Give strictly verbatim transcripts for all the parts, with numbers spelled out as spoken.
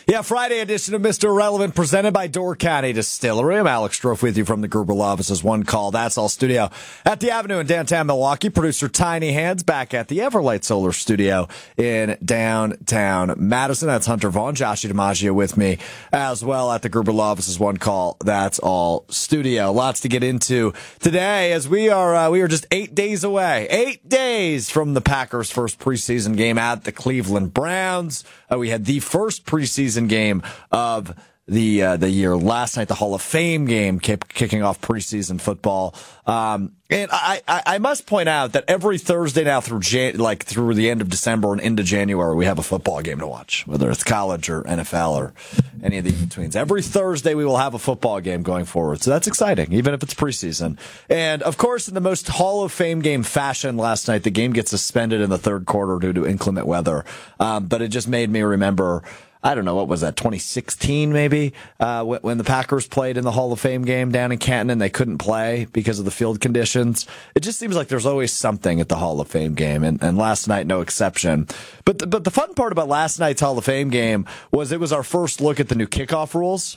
Yeah, Friday edition of Mister Irrelevant presented by Door County Distillery. I'm Alex Strofe with you from the Gruber Law Office's One Call. That's All studio at the Avenue in downtown Milwaukee. Producer Tiny Hands back at the Everlight Solar Studio in downtown Madison. That's Hunter Vaughn, Joshie DiMaggio with me as well at the Gruber Law Office's One Call. That's All studio. Lots to get into today as we are uh, we are just eight days away. Eight days from the Packers' first preseason game at the Cleveland Browns. Uh, we had the first preseason game of the uh, the year last night, the Hall of Fame game kept kicking off preseason football. Um, and I, I, I must point out that every Thursday now through Jan- like through the end of December and into January, we have a football game to watch, whether it's college or N F L or any of the in-betweens. Every Thursday we will have a football game going forward. So that's exciting, even if it's preseason. And of course, in the most Hall of Fame game fashion last night, the game gets suspended in the third quarter due to inclement weather. Um, but it just made me remember, I don't know, what was that, twenty sixteen maybe, uh, when the Packers played in the Hall of Fame game down in Canton and they couldn't play because of the field conditions. It just seems like there's always something at the Hall of Fame game, and, and last night, no exception. But the, but the fun part about last night's Hall of Fame game was it was our first look at the new kickoff rules.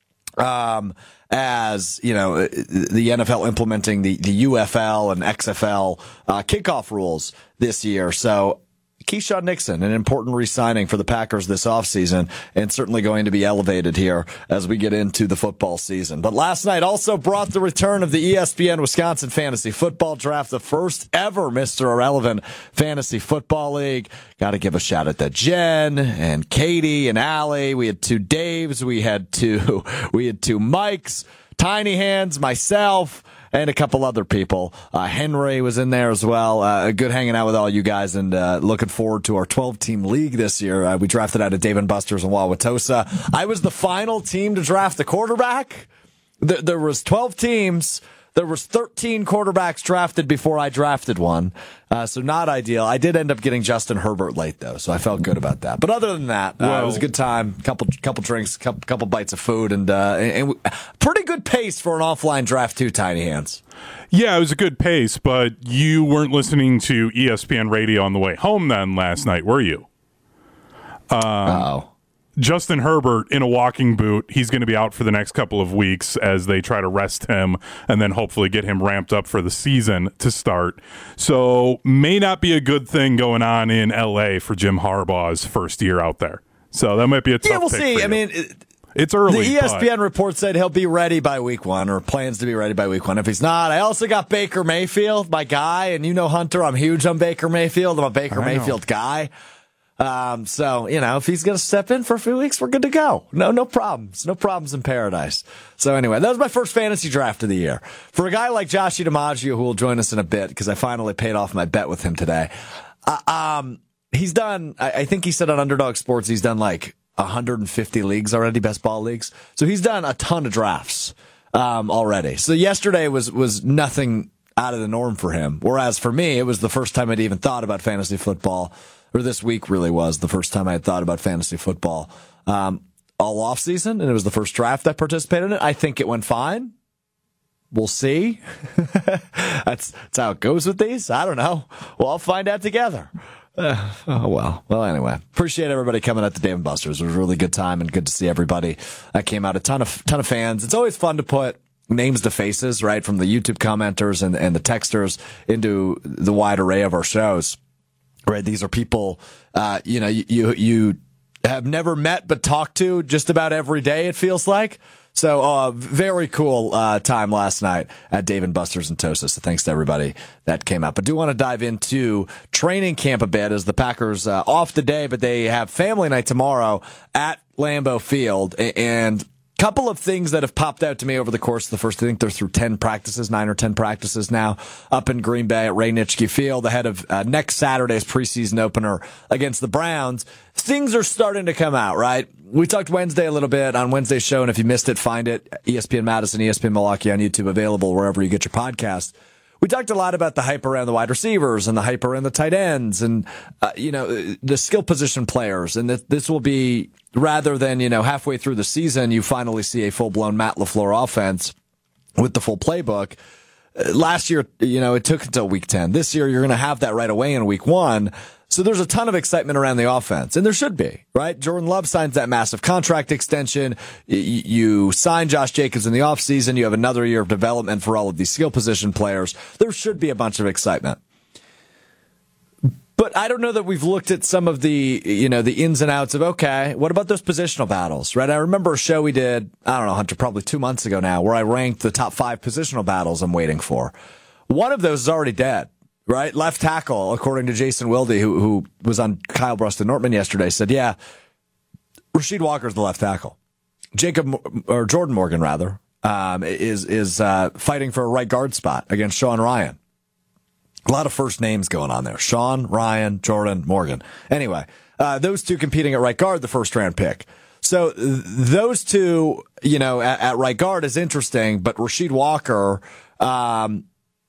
Um, as, you know, the N F L implementing the, the U F L and X F L, uh, kickoff rules this year. So, Keyshawn Nixon, an important re-signing for the Packers this offseason, and certainly going to be elevated here as we get into the football season. But last night also brought the return of the E S P N Wisconsin Fantasy Football Draft, the first ever Mister Irrelevant Fantasy Football League. Got to give a shout out to Jen and Katie and Allie. We had two Daves. We had two, we had two Mikes, Tiny Hands, myself, and a couple other people. Uh, Henry was in there as well. Uh, good hanging out with all you guys, and uh, looking forward to our twelve-team league this year. Uh, we drafted out of Dave and Buster's in Wauwatosa. I was the final team to draft the quarterback. There, there was twelve teams. There was thirteen quarterbacks drafted before I drafted one, uh, so not ideal. I did end up getting Justin Herbert late, though, so I felt good about that. But other than that, uh, it was a good time. Couple, couple drinks, couple, couple bites of food, and, uh, and, and pretty good pace for an offline draft, too, Tiny Hands. Yeah, it was a good pace, but you weren't listening to E S P N radio on the way home then last night, were you? Um, Uh-oh. Justin Herbert in a walking boot. He's going to be out for the next couple of weeks as they try to rest him and then hopefully get him ramped up for the season to start. So may not be a good thing going on in L A for Jim Harbaugh's first year out there. So that might be a tough Yeah, we'll pick see. for you. I mean, it, it's early. The E S P N but... report said he'll be ready by week one, or plans to be ready by week one. If he's not, I also got Baker Mayfield, my guy. And you know, Hunter, I'm huge on Baker Mayfield. I'm a Baker Mayfield guy. Um, so, you know, if he's going to step in for a few weeks, we're good to go. No, no problems. No problems in paradise. So anyway, that was my first fantasy draft of the year. For a guy like Joshie DiMaggio, who will join us in a bit, because I finally paid off my bet with him today. Uh, um, he's done, I, I think he said on Underdog Sports, he's done like one hundred fifty leagues already, best ball leagues. So he's done a ton of drafts, um, already. So yesterday was, was nothing out of the norm for him. Whereas for me, it was the first time I'd even thought about fantasy football. Or this week really was the first time I had thought about fantasy football um, all off season, and it was the first draft I participated in it. I think it went fine. We'll see. that's, that's how it goes with these. I don't know. Well, I'll find out together. Uh, oh, well. Well, anyway, appreciate everybody coming out to Dave and Buster's. It was a really good time and good to see everybody. I came out a ton of ton of fans. It's always fun to put names to faces, right, from the YouTube commenters and, and the texters into the wide array of our shows. Right, these are people, uh, you know, you you have never met but talked to just about every day, it feels like. So, uh, very cool uh, time last night at Dave and Buster's in Tosa. So thanks to everybody that came out. But do want to dive into training camp a bit as the Packers uh, off today, but they have family night tomorrow at Lambeau Field. And couple of things that have popped out to me over the course of the first, I think they're through ten practices, nine or ten practices now up in Green Bay at Ray Nitschke Field ahead of uh, next Saturday's preseason opener against the Browns. Things are starting to come out, right? We talked Wednesday a little bit on Wednesday's show, and if you missed it, find it. E S P N Madison, E S P N Milwaukee on YouTube, available wherever you get your podcast. We talked a lot about the hype around the wide receivers and the hype around the tight ends and, uh, you know, the skill position players. And that this will be, rather than, you know, halfway through the season, you finally see a full-blown Matt LaFleur offense with the full playbook. Uh, last year, you know, it took until week ten. This year, you're going to have that right away in week one. So there's a ton of excitement around the offense, and there should be, right? Jordan Love signs that massive contract extension. Y- you sign Josh Jacobs in the offseason. You have another year of development for all of these skill position players. There should be a bunch of excitement. But I don't know that we've looked at some of the, you know, the ins and outs of, okay, what about those positional battles, right? I remember a show we did, I don't know, Hunter, probably two months ago now, where I ranked the top five positional battles I'm waiting for. One of those is already dead, right? Left tackle, according to Jason Wilde, who, who was on Kyle Bruston Nortman yesterday, said, yeah, Rasheed Walker's the left tackle. Jacob, or Jordan Morgan, rather, um, is, is, uh, fighting for a right guard spot against Sean Ryan. A lot of first names going on there. Sean, Ryan, Jordan, Morgan. Anyway, uh, those two competing at right guard, the first round pick. So th- those two, you know, at, at right guard is interesting, but Rasheed Walker, um,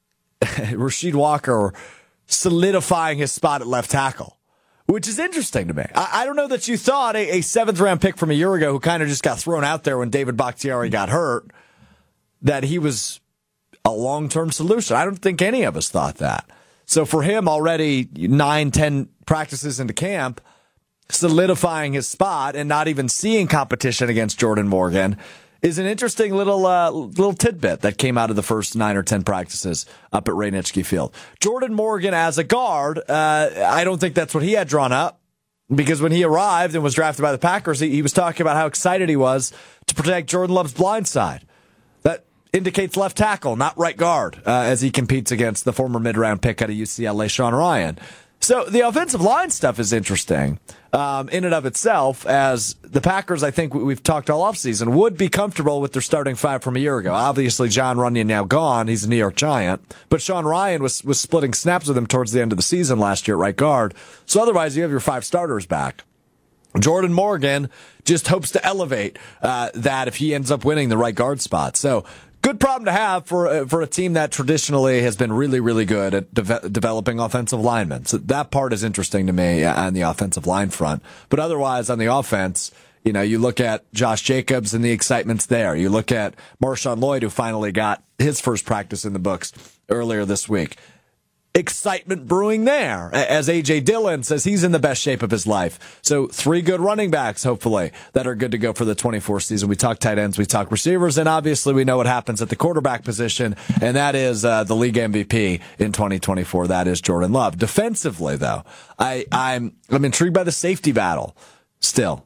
Rasheed Walker solidifying his spot at left tackle, which is interesting to me. I, I don't know that you thought a, a seventh round pick from a year ago who kind of just got thrown out there when David Bakhtiari got hurt, that he was a long-term solution. I don't think any of us thought that. So for him, already nine, ten practices into camp, solidifying his spot and not even seeing competition against Jordan Morgan is an interesting little uh, little tidbit that came out of the first nine or ten practices up at Ray Nitschke Field. Jordan Morgan as a guard, uh, I don't think that's what he had drawn up, because when he arrived and was drafted by the Packers, he, he was talking about how excited he was to protect Jordan Love's blind side. That indicates left tackle, not right guard, uh, as he competes against the former mid-round pick out of U C L A, Sean Ryan. So the offensive line stuff is interesting um, in and of itself, as the Packers, I think we've talked all offseason, would be comfortable with their starting five from a year ago. Obviously, John Runyon now gone. He's a New York Giant. But Sean Ryan was, was splitting snaps with him towards the end of the season last year at right guard. So otherwise, you have your five starters back. Jordan Morgan just hopes to elevate uh, that if he ends up winning the right guard spot. So good problem to have for uh, for a team that traditionally has been really, really good at de- developing offensive linemen. So that part is interesting to me on the offensive line front. But otherwise, on the offense, you know, you look at Josh Jacobs and the excitement's there. You look at Marshawn Lloyd, who finally got his first practice in the books earlier this week. Excitement brewing there, as A J Dillon says he's in the best shape of his life. So three good running backs, hopefully, that are good to go for the twenty-four season. We talk tight ends, we talk receivers, and obviously we know what happens at the quarterback position, and that is uh, the league M V P in twenty twenty-four. That is Jordan Love. Defensively, though, I, I'm I'm intrigued by the safety battle still.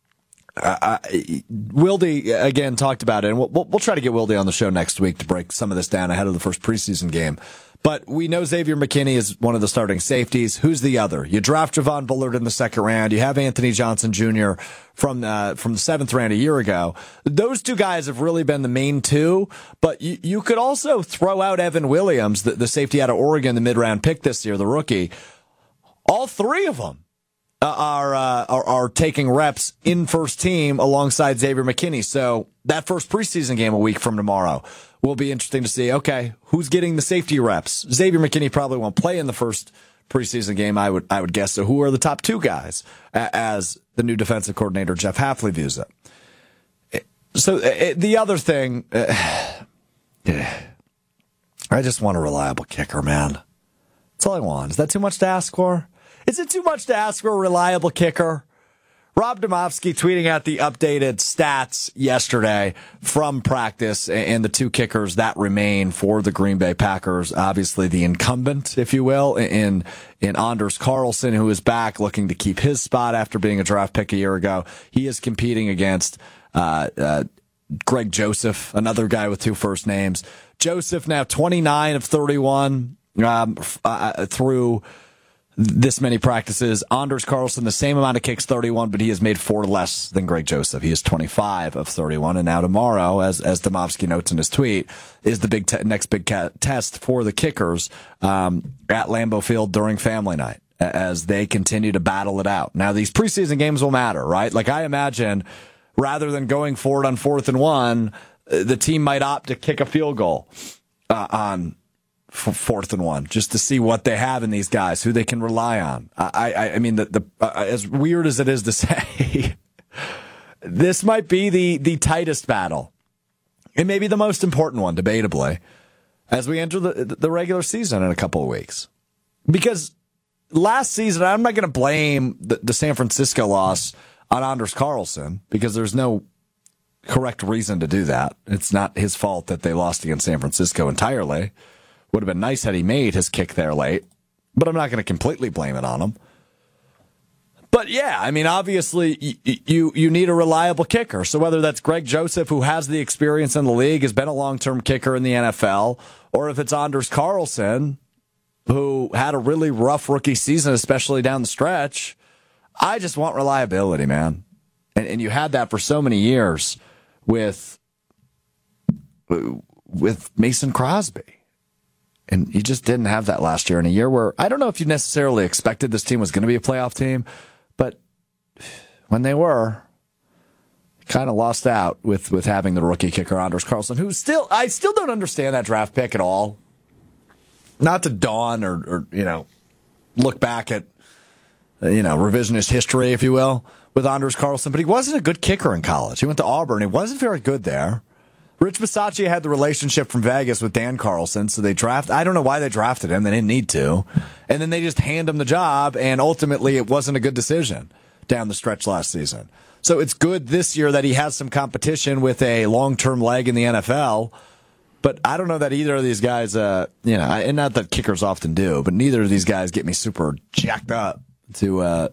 Uh, Wilde, again, talked about it, and we'll, we'll try to get Wilde on the show next week to break some of this down ahead of the first preseason game. But we know Xavier McKinney is one of the starting safeties. Who's the other? You draft Javon Bullard in the second round. You have Anthony Johnson Junior from uh, from the seventh round a year ago. Those two guys have really been the main two. But you, you could also throw out Evan Williams, the, the safety out of Oregon, the mid-round pick this year, the rookie. All three of them are, uh, are are taking reps in first team alongside Xavier McKinney. So that first preseason game a week from tomorrow will be interesting to see. Okay, who's getting the safety reps? Xavier McKinney probably won't play in the first preseason game, I would I would guess. So who are the top two guys, as the new defensive coordinator Jeff Hafley views it? So the other thing, uh, I just want a reliable kicker, man. That's all I want. Is that too much to ask for? Is it too much to ask for a reliable kicker? Rob Domofsky tweeting out the updated stats yesterday from practice and the two kickers that remain for the Green Bay Packers. Obviously the incumbent, if you will, in, in Anders Carlson, who is back looking to keep his spot after being a draft pick a year ago. He is competing against, uh, uh, Greg Joseph, another guy with two first names. Joseph now twenty-nine of thirty-one, um, uh, through this many practices. Anders Carlson, the same amount of kicks, thirty-one, but he has made four less than Greg Joseph. He is twenty-five of thirty-one. And now tomorrow, as as Domofsky notes in his tweet, is the big te- next big ca- test for the kickers um, at Lambeau Field during family night, as they continue to battle it out. Now, these preseason games will matter, right? Like, I imagine, rather than going for it on fourth and one, the team might opt to kick a field goal uh, on fourth and one, just to see what they have in these guys, who they can rely on. I, I, I mean, the, the uh, as weird as it is to say, this might be the the tightest battle. It may be the most important one, debatably, as we enter the the regular season in a couple of weeks. Because last season, I'm not going to blame the, the San Francisco loss on Anders Carlson because there's no correct reason to do that. It's not his fault that they lost against San Francisco entirely. Would have been nice had he made his kick there late, but I'm not going to completely blame it on him. But yeah, I mean, obviously you, you you need a reliable kicker. So whether that's Greg Joseph, who has the experience in the league, has been a long-term kicker in the N F L, or if it's Anders Carlson, who had a really rough rookie season, especially down the stretch, I just want reliability, man. And, and you had that for so many years with with Mason Crosby. And you just didn't have that last year in a year where I don't know if you necessarily expected this team was going to be a playoff team, but when they were, kind of lost out with, with having the rookie kicker, Anders Carlson, who still, I still don't understand that draft pick at all. Not to dawn or, or you know, look back at, you know, revisionist history, if you will, with Anders Carlson, but he wasn't a good kicker in college. He went to Auburn. He wasn't very good there. Rich Bisaccia had the relationship from Vegas with Dan Carlson, so they draft. I don't know why they drafted him. They didn't need to. And then they just hand him the job, and ultimately it wasn't a good decision down the stretch last season. So it's good this year that he has some competition with a long-term leg in the N F L, but I don't know that either of these guys, uh, you know, and not that kickers often do, but neither of these guys get me super jacked up to uh,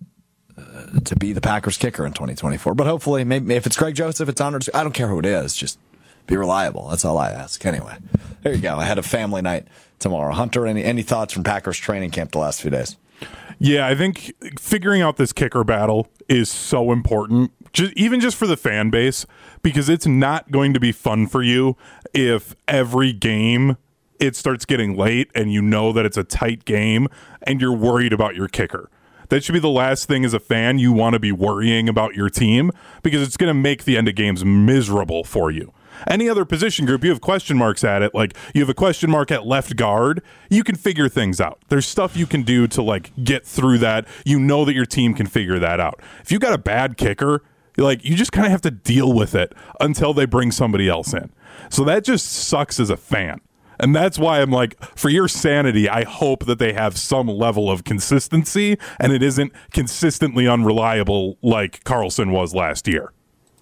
uh, to be the Packers kicker in twenty twenty-four. But hopefully, maybe if it's Greg Joseph, it's Anders. I don't care who it is, just be reliable. That's all I ask. Anyway, there you go. I had a family night tomorrow. Hunter, any any thoughts from Packers training camp the last few days? Yeah, I think figuring out this kicker battle is so important, just, even just for the fan base, because it's not going to be fun for you if every game it starts getting late and you know that it's a tight game and you're worried about your kicker. That should be the last thing as a fan you want to be worrying about your team, because it's going to make the end of games miserable for you. Any other position group, you have question marks at it. Like, you have a question mark at left guard, you can figure things out. There's stuff you can do to, like, get through that. You know that your team can figure that out. If you got a bad kicker, like, you just kind of have to deal with it until they bring somebody else in. So that just sucks as a fan. And that's why I'm like, for your sanity, I hope that they have some level of consistency and it isn't consistently unreliable like Carlson was last year.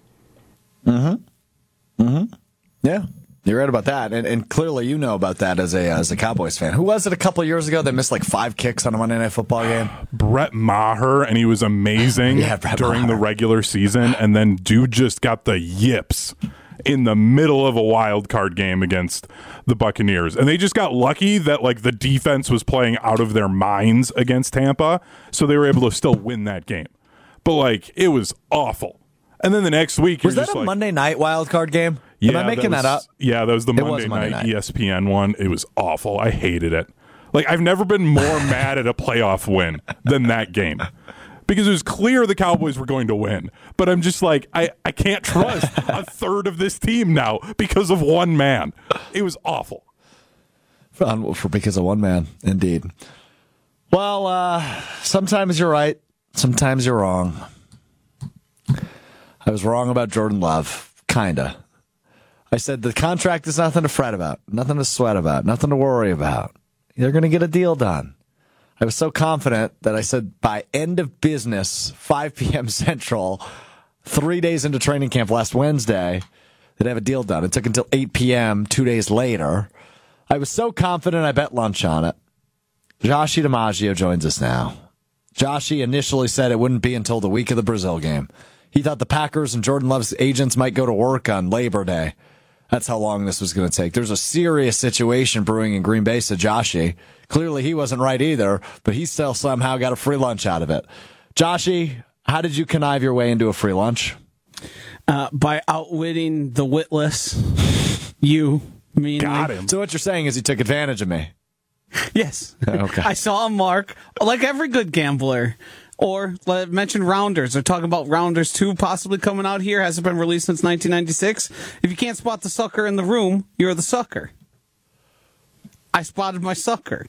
Mm-hmm. Mm-hmm. Yeah, you're right about that, and and clearly you know about that as a as a Cowboys fan. Who was it a couple of years ago that missed like five kicks on a Monday Night Football game? Brett Maher, and he was amazing yeah, during Maher. the regular season, and then dude just got the yips in the middle of a wild card game against the Buccaneers, and they just got lucky that like the defense was playing out of their minds against Tampa, so they were able to still win that game. But like, it was awful. And then the next week, was you're that just a like, Monday night wild card game? Yeah, Am I making that, was, that up? Yeah, that was the Monday, was Monday night, night E S P N one. It was awful. I hated it. Like, I've never been more mad at a playoff win than that game, because it was clear the Cowboys were going to win. But I'm just like, I, I can't trust a third of this team now because of one man. It was awful. For, for because of one man, indeed. Well, uh, sometimes you're right. Sometimes you're wrong. I was wrong about Jordan Love, kinda. I said the contract is nothing to fret about, nothing to sweat about, nothing to worry about. They're going to get a deal done. I was so confident that I said by end of business, five p.m. Central, three days into training camp last Wednesday, they'd have a deal done. It took until eight p.m. two days later. I was so confident I bet lunch on it. Joshie DiMaggio joins us now. Joshie initially said it wouldn't be until the week of the Brazil game. He thought the Packers and Jordan Love's agents might go to work on Labor Day. That's how long this was going to take. There's a serious situation brewing in Green Bay, said Joshie. Clearly he wasn't right either, but he still somehow got a free lunch out of it. Joshie, how did you connive your way into a free lunch? Uh, by outwitting the witless. You, me, Got him. So what you're saying is he took advantage of me. Yes. Okay. I saw a mark, like every good gambler. Or let mention Rounders. They're talking about Rounders two possibly coming out here. Hasn't been released since nineteen ninety-six. If you can't spot the sucker in the room, you're the sucker. I spotted my sucker.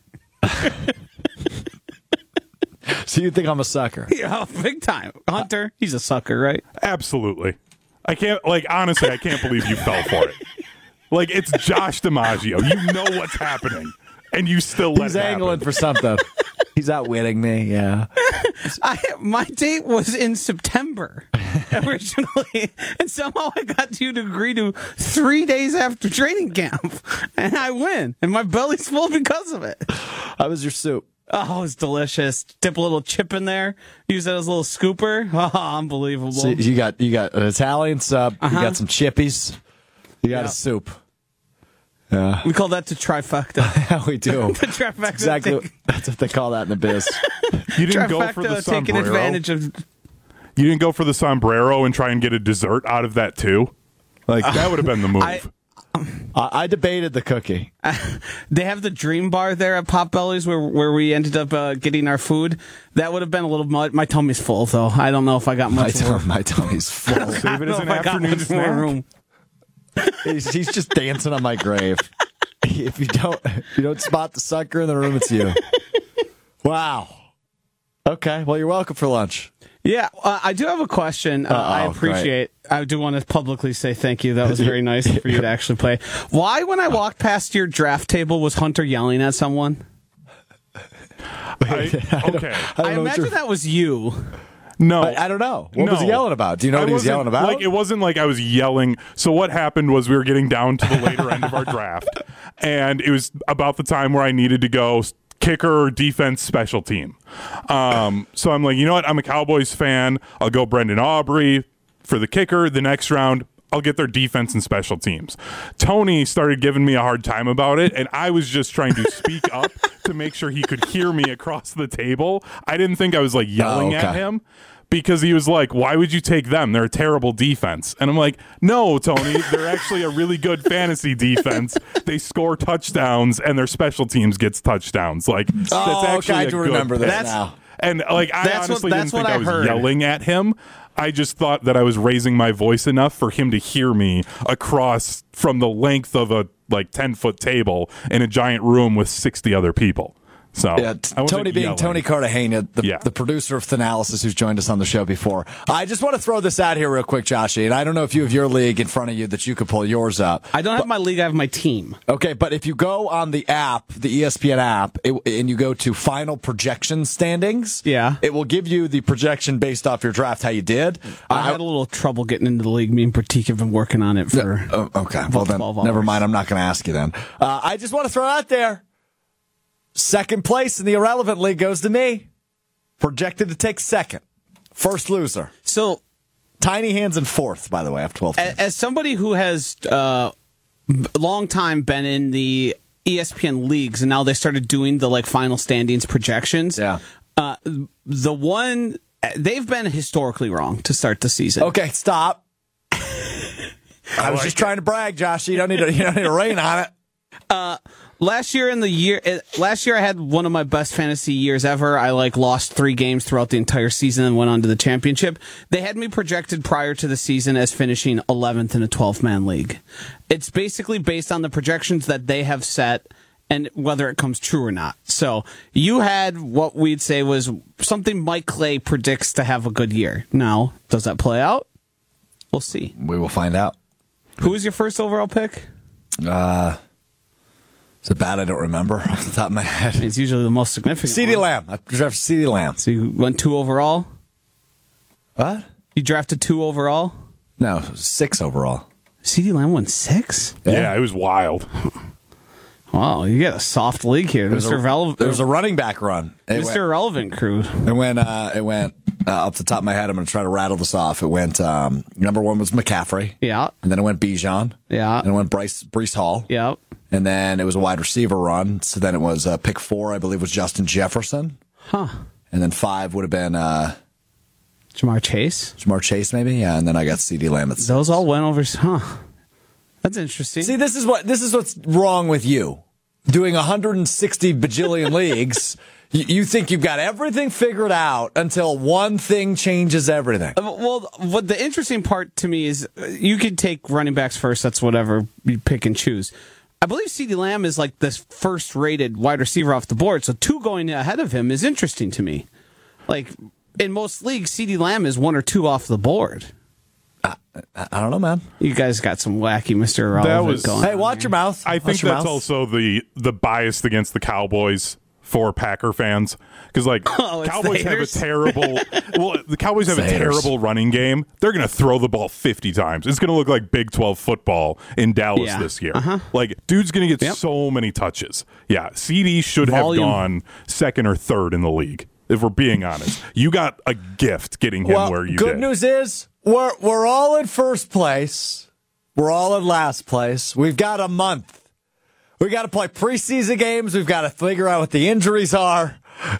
So you think I'm a sucker? Yeah, big time. Hunter, he's a sucker, right? Absolutely. I can't, like, honestly, I can't believe you fell for it. Like, it's Josh DiMaggio. You know what's happening, and you still let He's it angling happen. for something. He's outwitting me, yeah. I, my date was in September originally, and somehow I got you to agree to three days after training camp, and I win, and my belly's full because of it. How was your soup? Oh, it was delicious. Dip a little chip in there. Use that as a little scooper. Oh, unbelievable. So you got you got an Italian sub. Uh-huh. You got some chippies. You got Yep. a soup. Yeah, We call that the trifecta. yeah, we do. The trifecta. Exactly. Take, That's what they call that in the biz. You didn't go for the trifecta taking sombrero. advantage of. You didn't go for the sombrero and try and get a dessert out of that too. Like that would have been the move. I- I, I debated the cookie. They have the Dream Bar there at Potbelly's where where we ended up uh, getting our food. That would have been a little much. My tummy's full though. I don't know if I got My, much tum- more. my tummy's full. Save it I don't as know an if I got afternoon much more snack. room. he's, he's just dancing on my grave. If you don't, if you don't spot the sucker in the room, it's you. Wow. Okay. Well, you're welcome for lunch. Yeah, uh, I do have a question. Uh, I Uh-oh, appreciate. I do want to publicly say thank you. That was very nice for you to actually play. Why, when I walked past your draft table, was Hunter yelling at someone? I, okay. I, don't I know what imagine you're- that was you. No. I, I don't know. What was he No. yelling about? Do you know I what he was wasn't- yelling about? Like it wasn't like I was yelling. So what happened was we were getting down to the later end of our draft, and it was about the time where I needed to go kicker, defense, special team. Um, so I'm like, you know what? I'm a Cowboys fan. I'll go Brendan Aubrey for the kicker. The next round, I'll get their defense and special teams. Tony started giving me a hard time about it, and I was just trying to speak up to make sure he could hear me across the table. I didn't think I was like yelling Oh, at okay. him. Because he was like, why would you take them? They're a terrible defense. And I'm like, no, Tony, they're actually a really good fantasy defense. They score touchdowns and their special teams gets touchdowns. Like, that's Oh, okay, actually I a do good remember this pick. now. And like, I That's what- honestly that's didn't think what I I was heard. yelling at him. I just thought that I was raising my voice enough for him to hear me across from the length of a like ten foot table in a giant room with sixty other people. So Yeah, t- I wasn't Tony being yelling. Tony Cartagena, the, Yeah. the producer of Thanalysis, who's joined us on the show before. I just want to throw this out here real quick, Joshy, and I don't know if you have your league in front of you that you could pull yours up. I don't have my league. I have my team. Okay, but if you go on the app, the E S P N app, it, and you go to final projection standings, Yeah. it will give you the projection based off your draft, how you did. I had a little trouble getting into the league. Me and Pratik have been working on it for. Oh, okay, well then, twelve never hours. mind. I'm not going to ask you then. Uh, I just want to throw out there, second place in the Irrelevant League goes to me. Projected to take second. First loser. So, Tiny Hands in fourth, by the way, after twelve. a- as somebody who has uh, long time been in the E S P N leagues, and now they started doing the like final standings projections. Yeah. Uh, the one they've been historically wrong to start the season. Okay, stop. I was just trying to brag, Josh. You don't need to. You don't need to rain on it. Last year in the year, uh, last year I had one of my best fantasy years ever. I like lost three games throughout the entire season and went on to the championship. They had me projected prior to the season as finishing eleventh in a twelve man league. It's basically based on the projections that they have set and whether it comes true or not. So you had what we'd say was something Mike Clay predicts to have a good year. Now, does that play out? We'll see. We will find out. Who was your first overall pick? Uh, is it bad I don't remember off the top of my head? It's usually the most significant. CeeDee one. Lamb. I drafted CeeDee Lamb. So you went two overall? What? You drafted two overall? No, six overall. CeeDee Lamb went six? Yeah, it was wild. Wow, you get a soft league here. There was Mister a, Relevant. there was a running back run. It Mister Irrelevant crew. went, it went, uh, it went uh, off the top of my head. I'm going to try to rattle this off. It went, um, number one was McCaffrey. Yeah. And then it went Bijan. Yeah. And it went Bryce, Brees Hall. Yeah. And then it was a wide receiver run. So then it was uh, pick four, I believe, was Justin Jefferson. Huh. And then five would have been uh, Jamar Chase. Jamar Chase, maybe. Yeah. And then I got CeeDee Lamb at six. Those all went over. Huh. That's interesting. See, this is what this is what's wrong with you. Doing one hundred sixty bajillion leagues, you, you think you've got everything figured out until one thing changes everything. Uh, Well, what the interesting part to me is uh, you could take running backs first. That's whatever you pick and choose. I believe CeeDee Lamb is like this first rated wide receiver off the board. So two going ahead of him is interesting to me. Like in most leagues, CeeDee Lamb is one or two off the board. I, I don't know, man. You guys got some wacky Mister Irrelevant was- going. Hey, watch your mouth. I Watch think your that's mouth. also the the bias against the Cowboys for Packer fans because, like, Oh, it's Cowboys the have a haters? terrible. Well, the Cowboys have It's a the haters. terrible running game. They're going to throw the ball fifty times. It's going to look like Big twelve football in Dallas Yeah. this year. Uh-huh. Like, dude's going to get Yep. so many touches. Yeah, C D should Volume. have gone second or third in the league. If we're being honest, you got a gift getting him Well, where you good did. news is we're we're all in first place. We're all in last place. We've got a month. We got to play preseason games. We've got to figure out what the injuries are.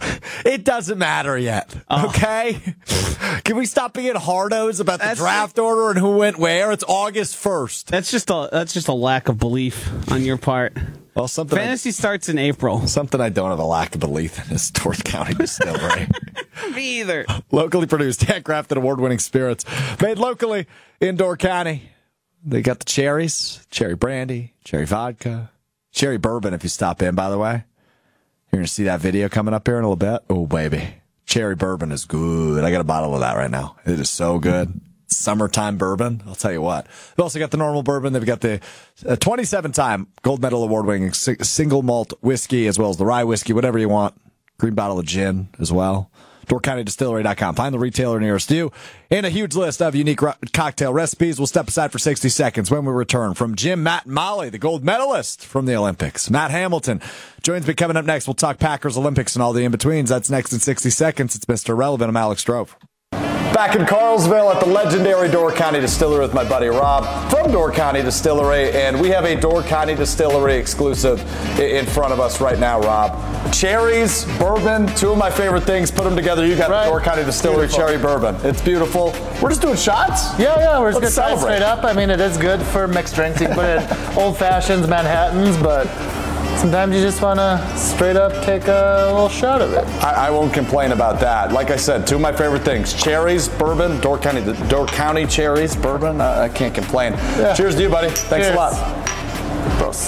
It doesn't matter yet. Okay? Can we stop being hardos about the That's draft order and who went where? It's August first. That's just a that's just a lack of belief on your part. Well, something I, Fantasy starts in April. something I don't have a lack of belief in is Dork County Distillery. Me either. Locally produced, handcrafted, award-winning spirits made locally in Door County. They got the cherries, cherry brandy, cherry vodka, cherry bourbon if you stop in, by the way. You're going to see that video coming up here in a little bit. Oh, baby. Cherry bourbon is good. I got a bottle of that right now. It is so good. Summertime bourbon. I'll tell you what. They've also got the normal bourbon. They've got the uh, twenty-seven time gold medal award-winning si- single malt whiskey as well as the rye whiskey, whatever you want. Green bottle of gin as well. Door County Distillery dot com. Find the retailer nearest you and a huge list of unique ro- cocktail recipes. We'll step aside for sixty seconds when we return from Jim, Matt, and Molly, the gold medalist from the Olympics. Matt Hamilton joins me coming up next. We'll talk Packers, Olympics, and all the in-betweens. That's next in sixty seconds. It's Mister Relevant. I'm Alex Strofe. Back in Carlsville at the legendary Door County Distillery with my buddy Rob from Door County Distillery, and we have a Door County Distillery exclusive in front of us right now, Rob. Cherries, bourbon, two of my favorite things. Put them together. You got Right. the Door County Distillery Beautiful. cherry bourbon. It's beautiful. We're just doing shots? Yeah, yeah, we're just Let's gonna try it celebrate. straight up. I mean, it is good for mixed drinks. You can put it in old fashions, Manhattans, but sometimes you just want to straight up take a little shot of it. I, I won't complain about that. Like I said, two of my favorite things: cherries, bourbon, Door County, Door County cherries, bourbon. I, I can't complain. Yeah. Cheers to you, buddy. Thanks Cheers. a lot. Prost.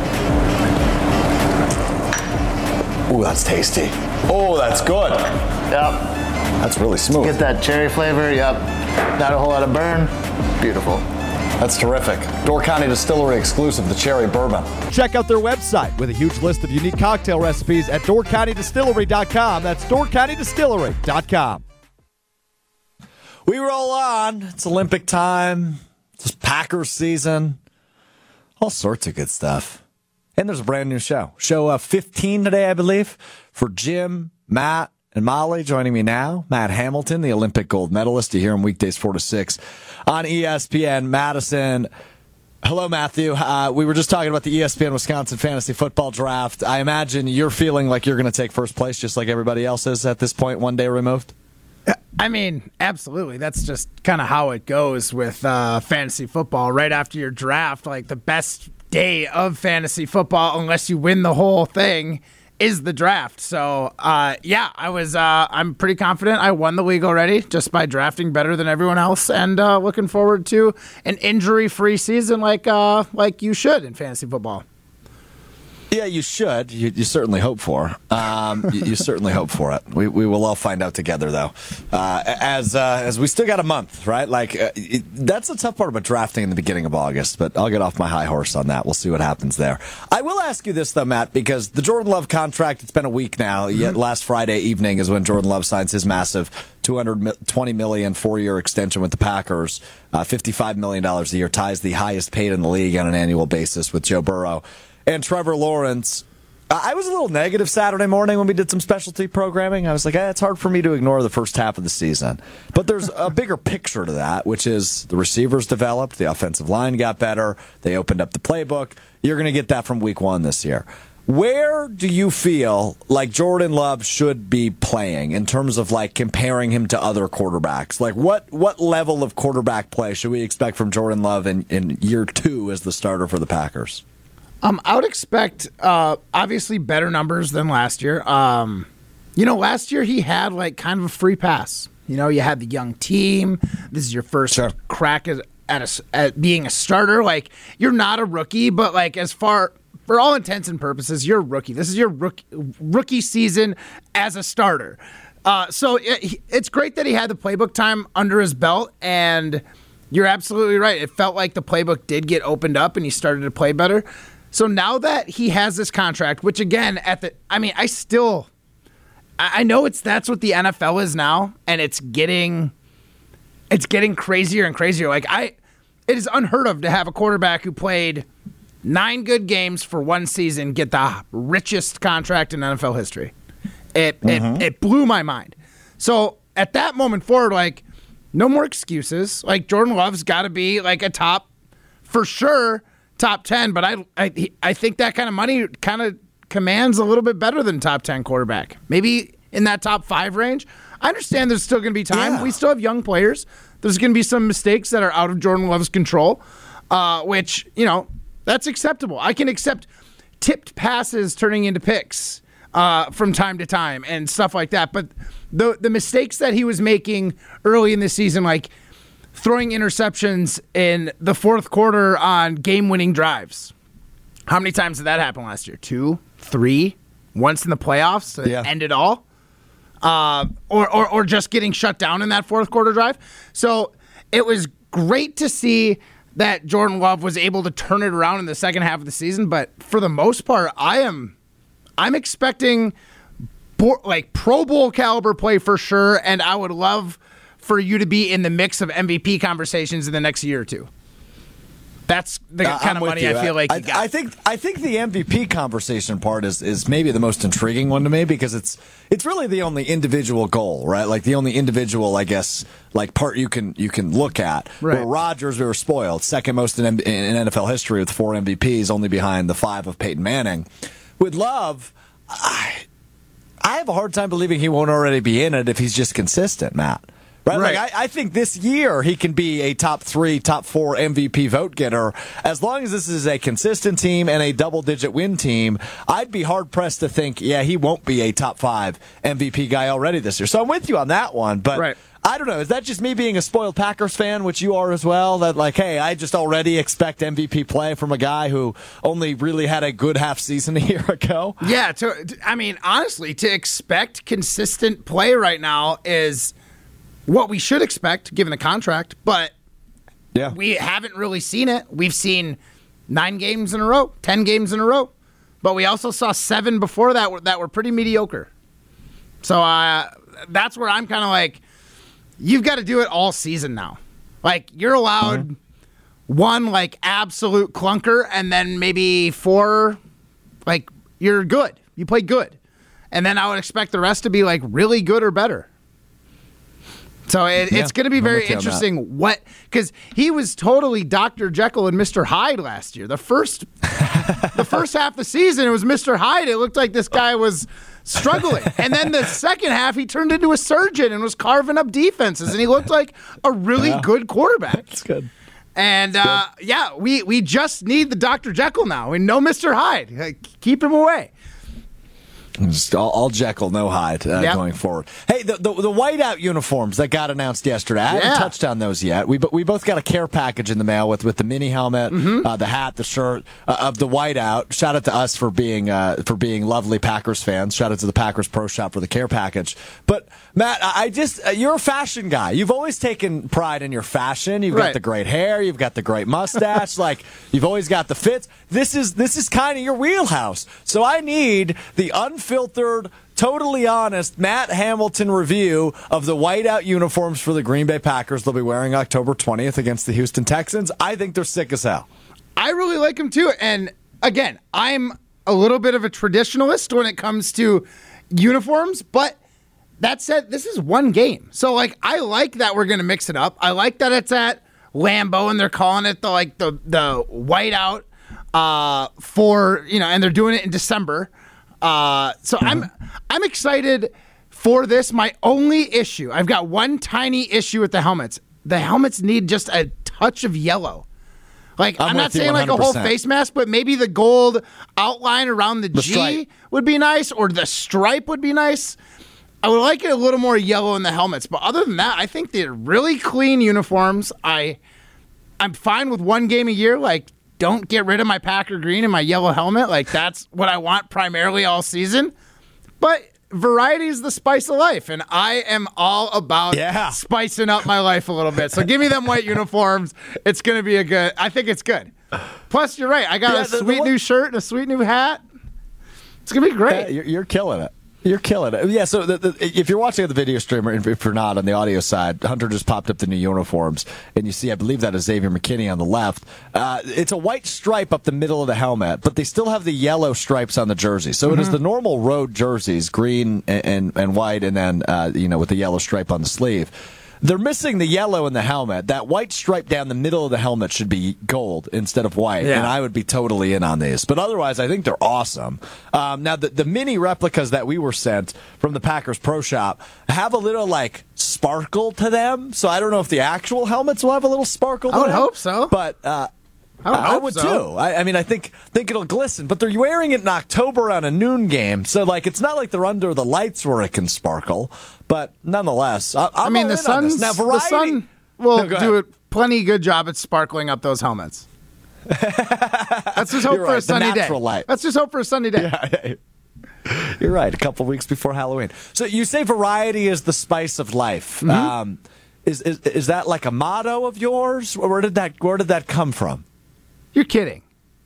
Ooh, that's tasty. Oh, that's good. Yep. That's really smooth. Get that cherry flavor. Yep. Not a whole lot of burn. Beautiful. That's terrific. Door County Distillery exclusive, the cherry bourbon. Check out their website with a huge list of unique cocktail recipes at door county distillery dot com. That's door county distillery dot com. We roll on. It's Olympic time. It's Packers season. All sorts of good stuff. And there's a brand new show. Show uh, fifteen today, I believe, for Jim, Matt, and Molly. Joining me now, Matt Hamilton, the Olympic gold medalist. You hear him weekdays four to six on E S P N Madison. Hello, Matthew. Uh, we were just talking about the E S P N Wisconsin Fantasy Football Draft. I imagine you're feeling like you're going to take first place just like everybody else is at this point, one day removed? I mean, absolutely. That's just kind of how it goes with uh, fantasy football. Right after your draft, like the best day of fantasy football, unless you win the whole thing, is the draft. So, uh, yeah, I was. Uh, I'm pretty confident I won the league already just by drafting better than everyone else, and uh, looking forward to an injury-free season like uh, like you should in fantasy football. Yeah, you should. You, you certainly hope for. Um, you, you certainly hope for it. We we will all find out together, though. Uh, as uh, as we still got a month, right? Like uh, it, that's the tough part about drafting in the beginning of August. But I'll get off my high horse on that. We'll see what happens there. I will ask you this though, Matt, because the Jordan Love contract. It's been a week now. Yet last Friday evening is when Jordan Love signs his massive two hundred twenty million dollars four-year extension with the Packers. Uh, fifty-five million dollars a year, ties the highest paid in the league on an annual basis with Joe Burrow. And Trevor Lawrence, I was a little negative Saturday morning when we did some specialty programming. I was like, eh, it's hard for me to ignore the first half of the season. But there's a bigger picture to that, which is the receivers developed, the offensive line got better, they opened up the playbook. You're going to get that from week one this year. Where do you feel like Jordan Love should be playing in terms of like comparing him to other quarterbacks? Like what what level of quarterback play should we expect from Jordan Love in, in year two as the starter for the Packers? Um, I would expect uh, obviously better numbers than last year. Um, you know, last year he had like kind of a free pass. You know, you had the young team. This is your first Sure. crack at at, a, at being a starter. Like you're not a rookie, but like as far for all intents and purposes, you're a rookie. This is your rookie, rookie season as a starter. Uh, so it, it's great that he had the playbook time under his belt, and you're absolutely right. It felt like the playbook did get opened up, and he started to play better. So now that he has this contract, which again, at the, I mean, I still, I know it's that's what the N F L is now, and it's getting, it's getting crazier and crazier. Like I, it is unheard of to have a quarterback who played nine good games for one season get the richest contract in N F L history. It mm-hmm. it it blew my mind. So at that moment forward, like, no more excuses. Like, Jordan Love's got to be like a top, for sure, top ten. But I, I, I think that kind of money kind of commands a little bit better than top ten quarterback. Maybe in that top five range. I understand there's still going to be time. Yeah. We still have young players. There's going to be some mistakes that are out of Jordan Love's control, uh, which, you know, that's acceptable. I can accept tipped passes turning into picks uh, from time to time and stuff like that. But the the mistakes that he was making early in the season, like throwing interceptions in the fourth quarter on game-winning drives. How many times did that happen last year? Two? Three? Once in the playoffs to yeah. end it all? Uh, or, or or just getting shut down in that fourth quarter drive. So it was great to see that Jordan Love was able to turn it around in the second half of the season. But for the most part, I am I'm expecting bo- like Pro Bowl caliber play for sure, and I would love for you to be in the mix of M V P conversations in the next year or two. That's the uh, kind I'm of money I feel like I, you got. I think I think the M V P conversation part is, is maybe the most intriguing one to me because it's it's really the only individual goal, right? Like the only individual, I guess, like part you can you can look at. Right. Where Rodgers, we were spoiled, second most in, in N F L history with four M V Ps, only behind the five of Peyton Manning. With Love, I I have a hard time believing he won't already be in it if he's just consistent, Matt. Right? Right. Like I, I think this year he can be a top three, top four M V P vote getter. As long as this is a consistent team and a double-digit win team, I'd be hard-pressed to think, yeah, he won't be a top five M V P guy already this year. So I'm with you on that one. But right. I don't know. Is that just me being a spoiled Packers fan, which you are as well? That like, hey, I just already expect M V P play from a guy who only really had a good half season a year ago? Yeah. To, I mean, honestly, to expect consistent play right now is what we should expect, given the contract, but yeah. we haven't really seen it. We've seen nine games in a row, ten games in a row, but we also saw seven before that that were pretty mediocre. So uh, that's where I'm kind of like, you've got to do it all season now. Like, you're allowed mm-hmm. one, like, absolute clunker, and then maybe four, like, you're good. You play good. And then I would expect the rest to be, like, really good or better. So it, yeah, it's going to be very interesting what, because he was totally Doctor Jekyll and Mister Hyde last year. The first, the first half of the season, it was Mister Hyde. It looked like this guy was struggling, and then the second half, he turned into a surgeon and was carving up defenses, and he looked like a really yeah. good quarterback. That's good. And uh, good. yeah, we we just need the Doctor Jekyll now, and no Mister Hyde. Keep him away. Just all, all Jekyll, no Hyde uh, yep. going forward. Hey, the, the the whiteout uniforms that got announced yesterday, I yeah. haven't touched on those yet. We we both got a care package in the mail with, with the mini helmet, mm-hmm. uh, the hat, the shirt uh, of the whiteout. Shout out to us for being uh, for being lovely Packers fans. Shout out to the Packers Pro Shop for the care package. But Matt, I just uh, you're a fashion guy. You've always taken pride in your fashion. You've right. got the great hair. You've got the great mustache. Like you've always got the fits. This is this is kind of your wheelhouse. So I need the unfiltered, totally honest Matt Hamilton review of the whiteout uniforms for the Green Bay Packers they'll be wearing October twentieth against the Houston Texans. I think they're sick as hell. I really like them too. And again, I'm a little bit of a traditionalist when it comes to uniforms, but that said, this is one game. So like I like that we're going to mix it up. I like that it's at Lambeau and they're calling it the like the the whiteout uh for, you know, and they're doing it in December. Uh, so mm-hmm. I'm I'm excited for this. My only issue, I've got one tiny issue with the helmets. The helmets need just a touch of yellow. Like I'm, I'm not saying like a whole face mask, but maybe the gold outline around the, the G stripe would be nice, or the stripe would be nice. I would like it a little more yellow in the helmets, but other than that, I think they're really clean uniforms. I I'm fine with one game a year. Like, don't get rid of my Packer green and my yellow helmet. Like, that's what I want primarily all season. But variety is the spice of life, and I am all about yeah. spicing up my life a little bit. So give me them white uniforms. It's going to be a good – I think it's good. Plus, you're right. I got Yeah, a the- the sweet one- new shirt and a sweet new hat. It's gonna be great. Yeah, you're, you're killing it. You're killing it. Yeah, so the, the, if you're watching the video stream, or if you're not on the audio side, Hunter just popped up the new uniforms, and you see, I believe that is Xavier McKinney on the left. Uh, it's a white stripe up the middle of the helmet, but they still have the yellow stripes on the jersey. So mm-hmm. it is the normal road jerseys, green and, and, and white, and then, uh, you know, with the yellow stripe on the sleeve. They're missing the yellow in the helmet. That white stripe down the middle of the helmet should be gold instead of white, yeah. and I would be totally in on these. But otherwise, I think they're awesome. Um, now, the, the mini replicas that we were sent from the Packers Pro Shop have a little, like, sparkle to them. So I don't know if the actual helmets will have a little sparkle to I would them. hope so. But uh, I would, I hope would so. too. I, I mean, I think think it'll glisten. But they're wearing it in October on a noon game. So, like, it's not like they're under the lights where it can sparkle. But nonetheless, I, I'm I mean, all the in on this. sun's Now, the variety, sun will No, go do a ahead. plenty good job at sparkling up those helmets. Let's just hope You're for right, a the sunny day. natural light. Let's just hope for a sunny day. Yeah, you're right. A couple weeks before Halloween. So you say variety is the spice of life. Mm-hmm. Um, is, is is that like a motto of yours? Where did that Where did that come from? You're kidding.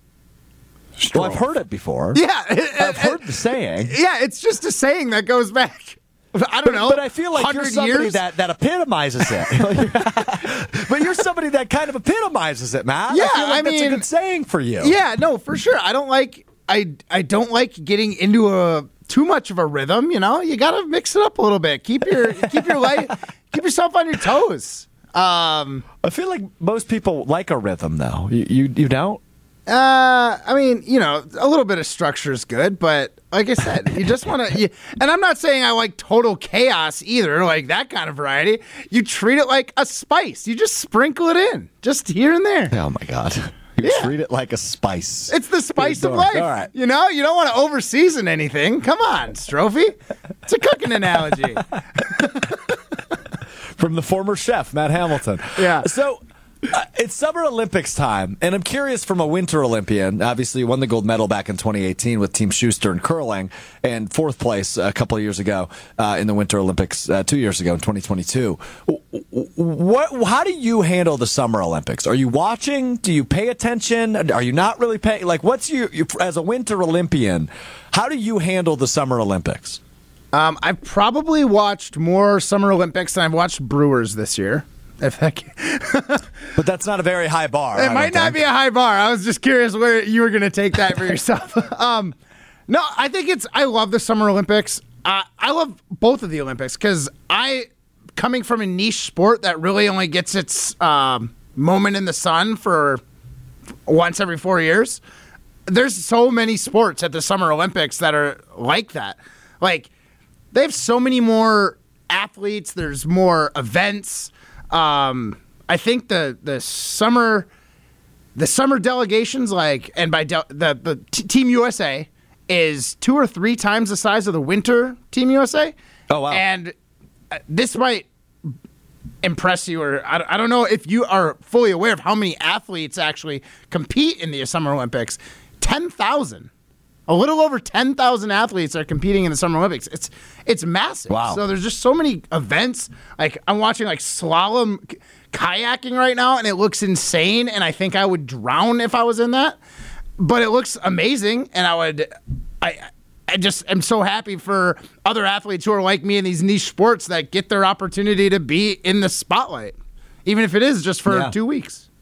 Well, I've heard it before. Yeah, I've heard the saying. Yeah, it's just a saying that goes back. I don't But, know. but I feel like you're one hundred somebody years? that, that epitomizes it. But you're somebody that kind of epitomizes it, Matt. Yeah, I feel like I that's mean- a good saying for you. Yeah, no, for sure. I don't like I I don't like getting into a too much of a rhythm. You know, you got to mix it up a little bit. Keep your keep your life, keep yourself on your toes. Um, I feel like most people like a rhythm, though. You you, you don't. uh, I mean, you know, a little bit of structure is good, but like I said, you just want to. And I'm not saying I like total chaos either, like that kind of variety. You treat it like a spice. You just sprinkle it in, just here and there. Oh my God. You Yeah. treat it like a spice. It's the spice Good of darn. life. All right. You know, you don't want to overseason anything. Come on, Strophy. It's a cooking analogy. From the former chef, Matt Hamilton. Yeah. So uh, it's Summer Olympics time, and I'm curious from a Winter Olympian. Obviously, you won the gold medal back in twenty eighteen with Team Schuster in curling, and fourth place a couple of years ago uh, in the Winter Olympics uh, two years ago in twenty twenty-two. What? How do you handle the Summer Olympics? Are you watching? Do you pay attention? Are you not really paying? Like, what's your, you, as a Winter Olympian, how do you handle the Summer Olympics? Um, I've probably watched more Summer Olympics than I've watched Brewers this year. If that can- But that's not a very high bar. It might not be a high bar. I was just curious where you were going to take that for yourself. um, no, I think it's. I love the Summer Olympics. Uh, I love both of the Olympics because I, coming from a niche sport that really only gets its um, moment in the sun for once every four years. There's so many sports at the Summer Olympics that are like that. Like they have so many more athletes. There's more events. Um, I think the the summer the summer delegations, like, and by de- the the t- Team U S A is two or three times the size of the winter Team U S A. Oh, wow. And uh, this might impress you, or I, I don't know if you are fully aware of how many athletes actually compete in the Summer Olympics. ten thousand. A little over ten thousand athletes are competing in the Summer Olympics. It's it's massive. Wow. So there's just so many events. Like I'm watching like slalom k- kayaking right now, and it looks insane. And I think I would drown if I was in that. But it looks amazing, and I would. I I just am so happy for other athletes who are like me in these niche sports that get their opportunity to be in the spotlight, even if it is just for Yeah. two weeks.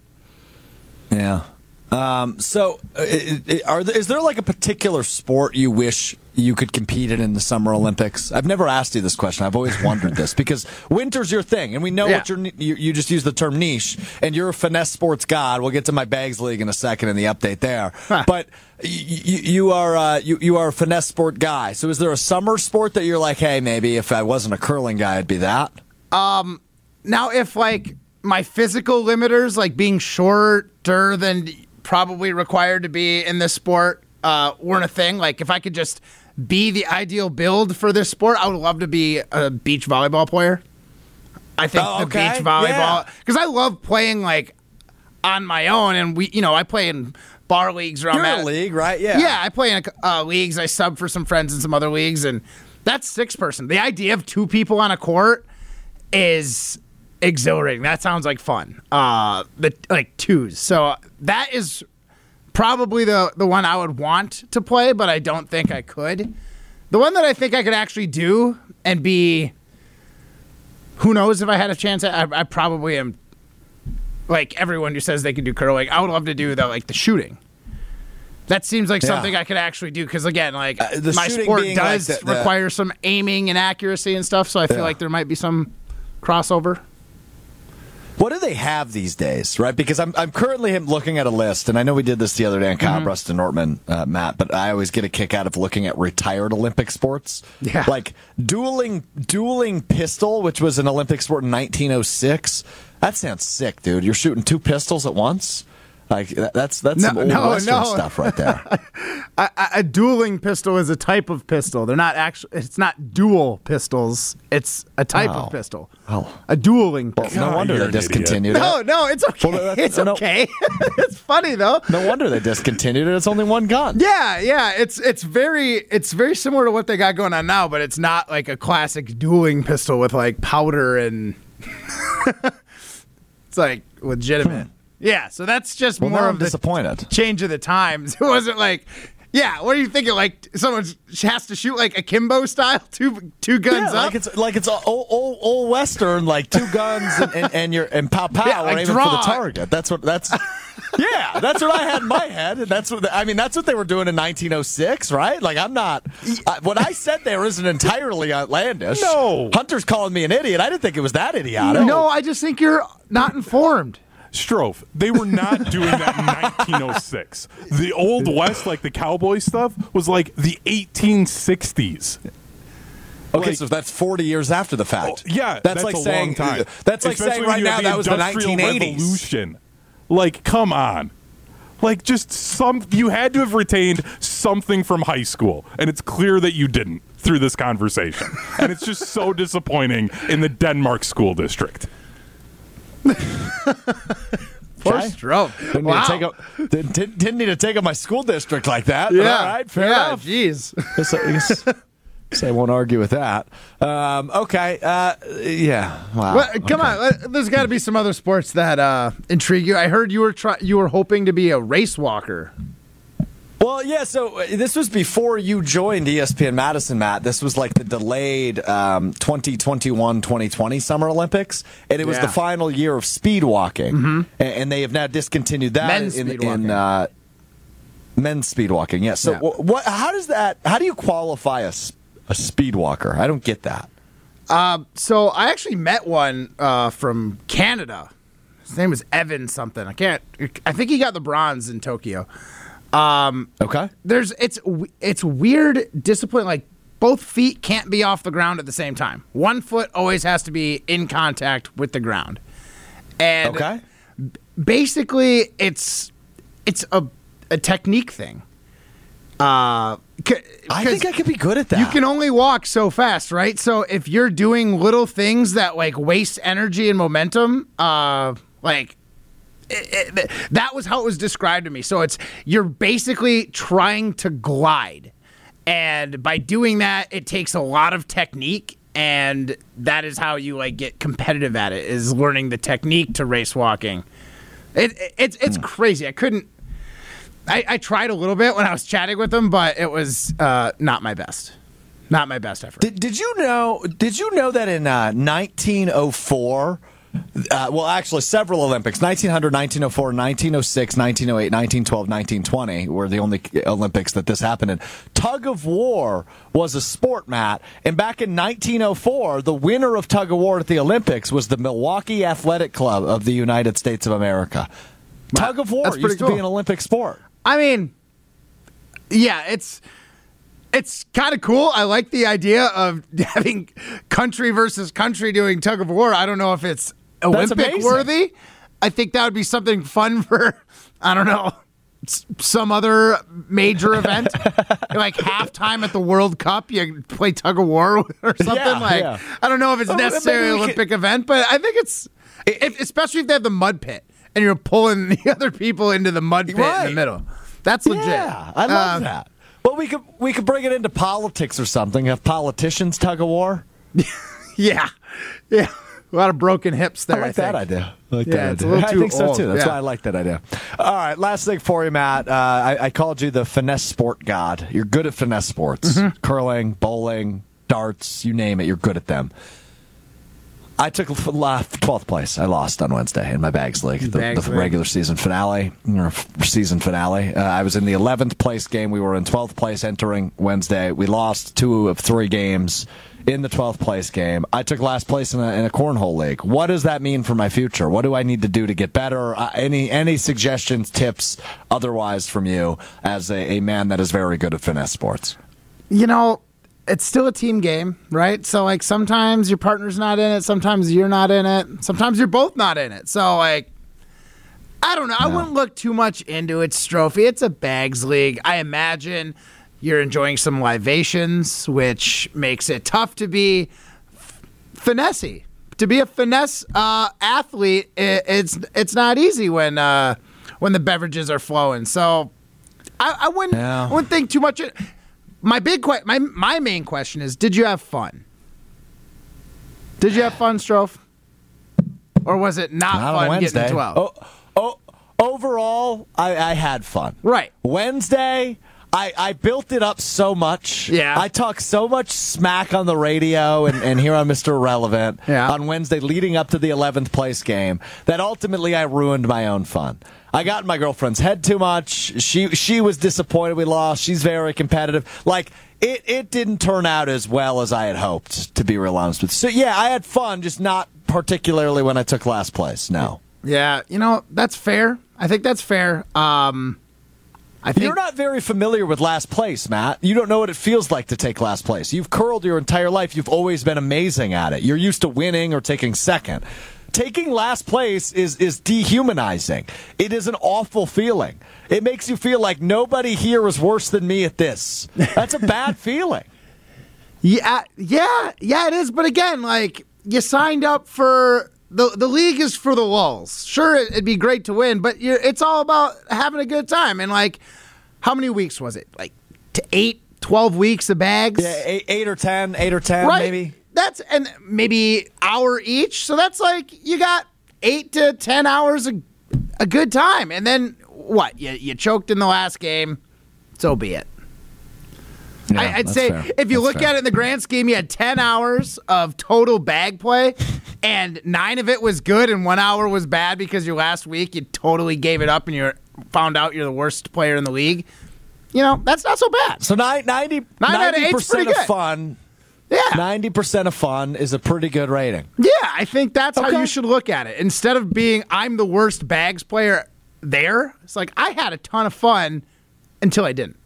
Yeah. Um, so, uh, are there, is there like a particular sport you wish you could compete in in the Summer Olympics? I've never asked you this question. I've always wondered this because winter's your thing, and we know Yeah. what you're, you you just used the term niche, and you're a finesse sports god. We'll get to my bags league in a second in the update there, Huh. but you, you are uh, you you are a finesse sport guy. So, is there a summer sport that you're like, hey, maybe if I wasn't a curling guy, I'd be that? Now, if like my physical limiters, like being shorter than probably required to be in this sport, uh, weren't a thing, like if I could just be the ideal build for this sport, I would love to be a beach volleyball player. I think Oh, the okay. beach volleyball, Yeah. because I love playing like on my own, and we, you know, I play in bar leagues around You're in that. a league, right? Yeah. Yeah, I play in uh, leagues. I sub for some friends in some other leagues, and that's six person. The idea of two people on a court is exhilarating. That sounds like fun. Uh, the like twos. So that is probably the the one I would want to play, but I don't think I could. The one that I think I could actually do and be, who knows if I had a chance, I, I probably am, like everyone who says they can do curling, I would love to do the, like the shooting. That seems like Yeah. something I could actually do because, again, like Uh, the my shooting sport being does like the- the- require some aiming and accuracy and stuff, so I feel Yeah. like there might be some crossover. What do they have these days, right? Because I'm I'm currently looking at a list, and I know we did this the other day on Kyle Mm-hmm. Brust and Nortman, uh, Matt, but I always get a kick out of looking at retired Olympic sports. Yeah. Like dueling dueling pistol, which was an Olympic sport in nineteen oh six. That sounds sick, dude. You're shooting two pistols at once? Like that, that's that's No, some old no, Western no. stuff right there. A, a, a dueling pistol is a type of pistol. They're not actually. It's not dual pistols. It's a type Oh. of pistol. Oh. A dueling Well, pistol. no wonder you're they an idiot. discontinued it. No, no, it's okay. Well, that's- it's no. okay. It's funny though. No wonder they discontinued it. It's only one gun. Yeah, yeah. It's it's very it's very similar to what they got going on now, but it's not like a classic dueling pistol with like powder and it's like legitimate. Yeah, so that's just Well, more now of I'm the disappointed. change of the times. It wasn't like, yeah, what are you thinking? Like someone has to shoot like akimbo style, two two guns Yeah, up. like it's like it's old, old, old Western, like two guns and, and, and you're and pow pow, Yeah, like and aiming draw. for the target. That's what that's. Yeah, that's what I had in my head, and that's what I mean. That's what they were doing in nineteen oh six, right? Like I'm not. I, what I said there isn't entirely outlandish. No. Hunter's calling me an idiot. I didn't think it was that idiotic. no, I just think you're not informed. Strofe, they were not doing that in nineteen oh six. The Old West, like the cowboy stuff, was like the eighteen sixties. Okay, like- so that's forty years after the fact. Oh, yeah, that's, that's, like a saying long time. That's like Especially saying when right you now have that was the Industrial nineteen eighties. Revolution. Like, come on. Like, just some. You had to have retained something from high school, and it's clear that you didn't through this conversation. And it's just so disappointing in the Denmark school district. Poor Okay. stroke. Didn't, Wow. need to take up, didn't, didn't didn't need to take up my school district like that. But Yeah. all right, fair yeah. enough. Jeez. Guess I, guess, guess I won't argue with that. Um, okay. Uh, yeah. Wow. Well, come on, let- there's got to be some other sports that uh, intrigue you. I heard you were try- you were hoping to be a race walker. Well, yeah, so uh, this was before you joined E S P N Madison, Matt. This was like the delayed um, twenty twenty-one twenty twenty Summer Olympics, and it was Yeah. the final year of speed walking, mm-hmm. and, and they have now discontinued that Men's in, speed in walking. uh, men's speed walking. Yeah. So, Yeah. wh- what? How does that? How do you qualify a, s- a speed walker? I don't get that. So I actually met one uh, from Canada. His name was Evan something. I can't. I think he got the bronze in Tokyo. Okay. There's it's it's weird discipline. Like both feet can't be off the ground at the same time. One foot always has to be in contact with the ground. And Okay. basically, it's it's a a technique thing. Uh, c- I 'cause think I could be good at that. You can only walk so fast, right? So if you're doing little things that like waste energy and momentum, uh, like it, it, that was how it was described to me. So it's you're basically trying to glide, and by doing that, it takes a lot of technique, and that is how you like get competitive at it. Is learning the technique to race walking. It, it it's it's crazy. I couldn't. I, I tried a little bit when I was chatting with them, but it was uh, not my best. Not my best effort. Did, did you know? Did you know that in uh, nineteen oh four? Uh, well, actually, several Olympics: nineteen hundred, nineteen oh four, nineteen oh six, nineteen oh eight, nineteen twelve, nineteen twenty were the only Olympics that this happened in. Tug of war was a sport, Matt, and back in nineteen oh four, the winner of tug of war at the Olympics was the Milwaukee Athletic Club of the United States of America. Tug of war That's pretty used to cool. be an Olympic sport. I mean, yeah, it's it's kind of cool. I like the idea of having country versus country doing tug of war. I don't know if it's Olympic amazing. worthy. I think that would be something fun for, I don't know, s- some other major event. Like halftime at the World Cup, you play tug of war or something. Yeah, like yeah. I don't know if it's Oh, maybe necessarily an we could- Olympic event, but I think it's, if, especially if they have the mud pit and you're pulling the other people into the mud pit in Right. the middle. That's legit. Yeah, I love Um, that. Well, we could we could bring it into politics or something. Have politicians tug of war? Yeah, yeah. a lot of broken hips there. I like I think. that idea. I like Yeah, that it's a idea. little I too think so old. too. That's Yeah. why I like that idea. All right, last thing for you, Matt. Uh, I, I called you the finesse sport god. You're good at finesse sports, Mm-hmm. curling, bowling, darts, you name it. You're good at them. I took twelfth place. I lost on Wednesday in my Bags League, the, Bags the League. regular season finale, or season finale. Uh, I was in the eleventh place game. We were in twelfth place entering Wednesday. We lost two of three games in the twelfth place game. I took last place in a, in a cornhole league. What does that mean for my future? What do I need to do to get better? Uh, any any suggestions, tips, otherwise from you as a, a man that is very good at finesse sports? You know, it's still a team game, right? So, like, sometimes your partner's not in it. Sometimes you're not in it. Sometimes you're both not in it. So, like, I don't know. I wouldn't look too much into it, Strophy. It's a Bags League. I imagine you're enjoying some libations, which makes it tough to be f- finessey. To be a finesse uh, athlete, it, it's it's not easy when uh, when the beverages are flowing. So, I, I wouldn't Yeah. I wouldn't think too much. Of, My big que- my my main question is: did you have fun? Did you have fun, Strofe? Or was it not, Not on fun Wednesday. getting twelve? Oh, oh, overall, I, I had fun. Right. Wednesday, I, I built it up so much. Yeah. I talked so much smack on the radio and, and here on Mister Irrelevant Yeah. on Wednesday leading up to the eleventh place game that ultimately I ruined my own fun. I got in my girlfriend's head too much. She she was disappointed we lost. She's very competitive. Like, it, it didn't turn out as well as I had hoped, to be real honest with you. So, yeah, I had fun, just not particularly when I took last place. No. Yeah, you know, that's fair. I think that's fair. Um, I think You're not very familiar with last place, Matt. You don't know what it feels like to take last place. You've curled your entire life. You've always been amazing at it. You're used to winning or taking second. Taking last place is, is dehumanizing. It is an awful feeling. It makes you feel like nobody here is worse than me at this. That's a bad feeling. Yeah, yeah, yeah, it is. But again, like, you signed up for the the league is for the lulls. Sure, it, it'd be great to win, but you're, it's all about having a good time. And, like, how many weeks was it? Like, to eight, twelve weeks of bags? Yeah, eight, eight or ten, eight or ten, Right. maybe. That's and maybe hour each. So that's like you got eight to ten hours of a good time. And then what? You you choked in the last game. So be it. Yeah, I, I'd that's say fair. if you That's look fair. at it in the grand scheme, you had ten hours of total bag play, and nine of it was good, and one hour was bad because your last week you totally gave it up and you found out you're the worst player in the league. You know, that's not so bad. So nine, ninety, Nine out of eight's percent pretty of good. fun. Yeah. ninety percent of fun is a pretty good rating. Yeah, I think that's how Okay. you should look at it. Instead of being, I'm the worst bags player there, it's like, I had a ton of fun until I didn't.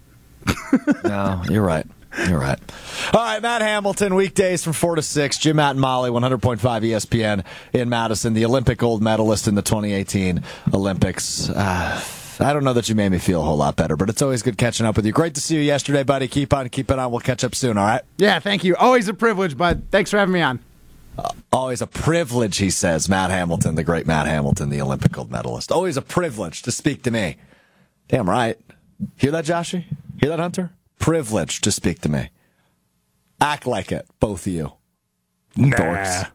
No, you're right. You're right. All right, Matt Hamilton, weekdays from four to six. Jim, Matt, and Molly, one hundred point five E S P N in Madison, the Olympic gold medalist in the twenty eighteen Olympics. Uh, I don't know that you made me feel a whole lot better, but it's always good catching up with you. Great to see you yesterday, buddy. Keep on keeping on. We'll catch up soon, all right? Yeah, thank you. Always a privilege, bud. Thanks for having me on. Always a privilege, he says. Matt Hamilton, the great Matt Hamilton, the Olympic gold medalist. Always a privilege to speak to me. Damn right. Hear that, Joshy? Hear that, Hunter? Privilege to speak to me. Act like it, both of you. Dorks.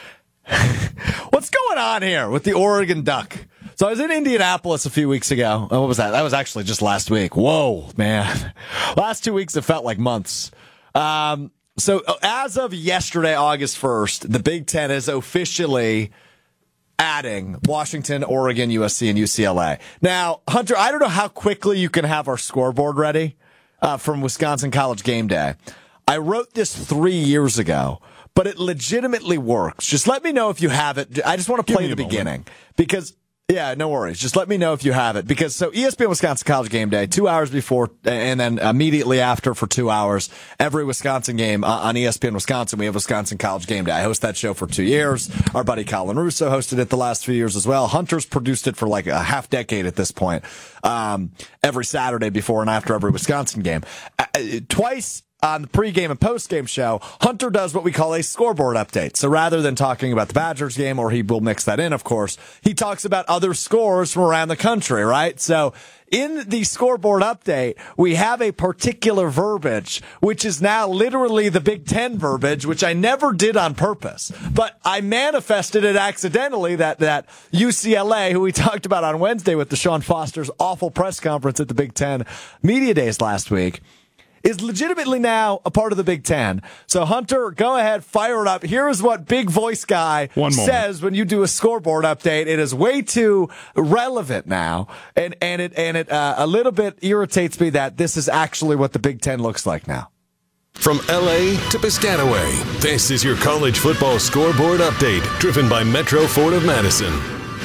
What's going on here with the Oregon Duck? So I was in Indianapolis a few weeks ago. Oh, what was that? That was actually just last week. Whoa, man. Last two weeks have felt like months. Um, so as of yesterday, August first, the Big Ten is officially adding Washington, Oregon, U S C, and U C L A. Now, Hunter, I don't know how quickly you can have our scoreboard ready uh, from Wisconsin College Game Day. I wrote this three years ago, but it legitimately works. Just let me know if you have it. I just want to play me the a moment. beginning because, yeah, no worries. Just let me know if you have it because so E S P N Wisconsin College Game Day, two hours before and then immediately after for two hours, every Wisconsin game uh, on E S P N Wisconsin, we have Wisconsin College Game Day. I host that show for two years. Our buddy Colin Russo hosted it the last few years as well. Hunter's produced it for like a half decade at this point. Um, every Saturday before and after every Wisconsin game. Uh, twice on the pregame and postgame show, Hunter does what we call a scoreboard update. So rather than talking about the Badgers game, or he will mix that in, of course, he talks about other scores from around the country, right? So in the scoreboard update, we have a particular verbiage, which is now literally the Big Ten verbiage, which I never did on purpose. But I manifested it accidentally, that, that U C L A, who we talked about on Wednesday with Deshaun Foster's awful press conference at the Big Ten Media Days last week, is legitimately now a part of the Big Ten. So, Hunter, go ahead, fire it up. Here is what Big Voice Guy says when you do a scoreboard update. It is way too relevant now, and, and it, and it uh, a little bit irritates me that this is actually what the Big Ten looks like now. From L A to Piscataway, this is your college football scoreboard update, driven by Metro Ford of Madison.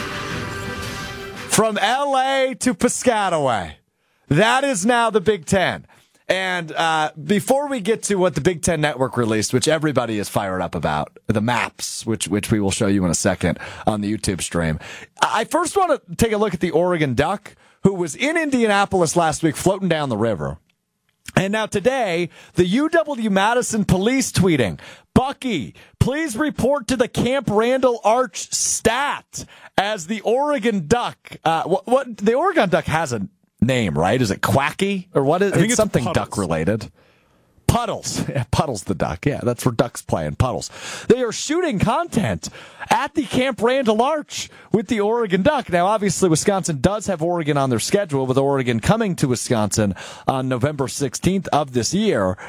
From L A to Piscataway, that is now the Big Ten. And uh, before we get to what the Big Ten Network released, which everybody is fired up about, the maps, which which we will show you in a second on the YouTube stream, I first want to take a look at the Oregon Duck, who was in Indianapolis last week floating down the river. And now today, the U W-Madison police tweeting, Bucky, please report to the Camp Randall Arch stat as the Oregon Duck. Uh, what, what the Oregon Duck has a name, right? Is it Quacky or what is I think it's, it's something Puddles. duck related? Puddles. Yeah, Puddles the duck. Yeah, that's where ducks play in Puddles. They are shooting content at the Camp Randall Arch with the Oregon Duck. Now, obviously, Wisconsin does have Oregon on their schedule, with Oregon coming to Wisconsin on November sixteenth of this year.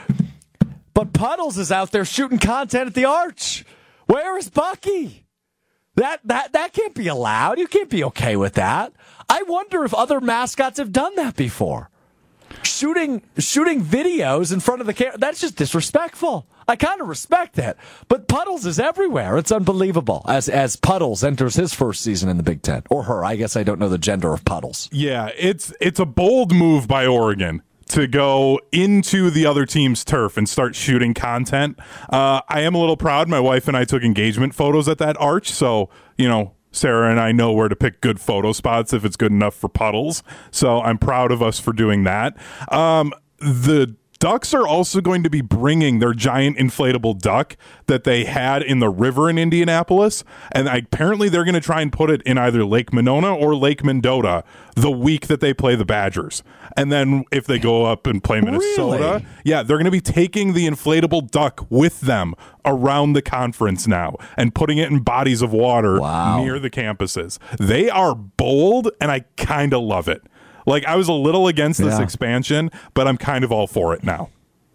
But Puddles is out there shooting content at the Arch. Where is Bucky? That that that can't be allowed. You can't be okay with that. I wonder if other mascots have done that before. Shooting shooting videos in front of the camera. That's just disrespectful. I kind of respect that. But Puddles is everywhere. It's unbelievable as as Puddles enters his first season in the Big Ten. Or her. I guess I don't know the gender of Puddles. Yeah, it's it's a bold move by Oregon to go into the other team's turf and start shooting content. Uh, I am a little proud. My wife and I took engagement photos at that arch, so, you know, Sarah and I know where to pick good photo spots if it's good enough for Puddles. So I'm proud of us for doing that. Um, the Ducks are also going to be bringing their giant inflatable duck that they had in the river in Indianapolis, and apparently they're going to try and put it in either Lake Monona or Lake Mendota the week that they play the Badgers. And then if they go up and play Minnesota, Really? yeah, they're going to be taking the inflatable duck with them around the conference now and putting it in bodies of water Wow. near the campuses. They are bold, and I kind of love it. Like, I was a little against this Yeah. expansion, but I'm kind of all for it now.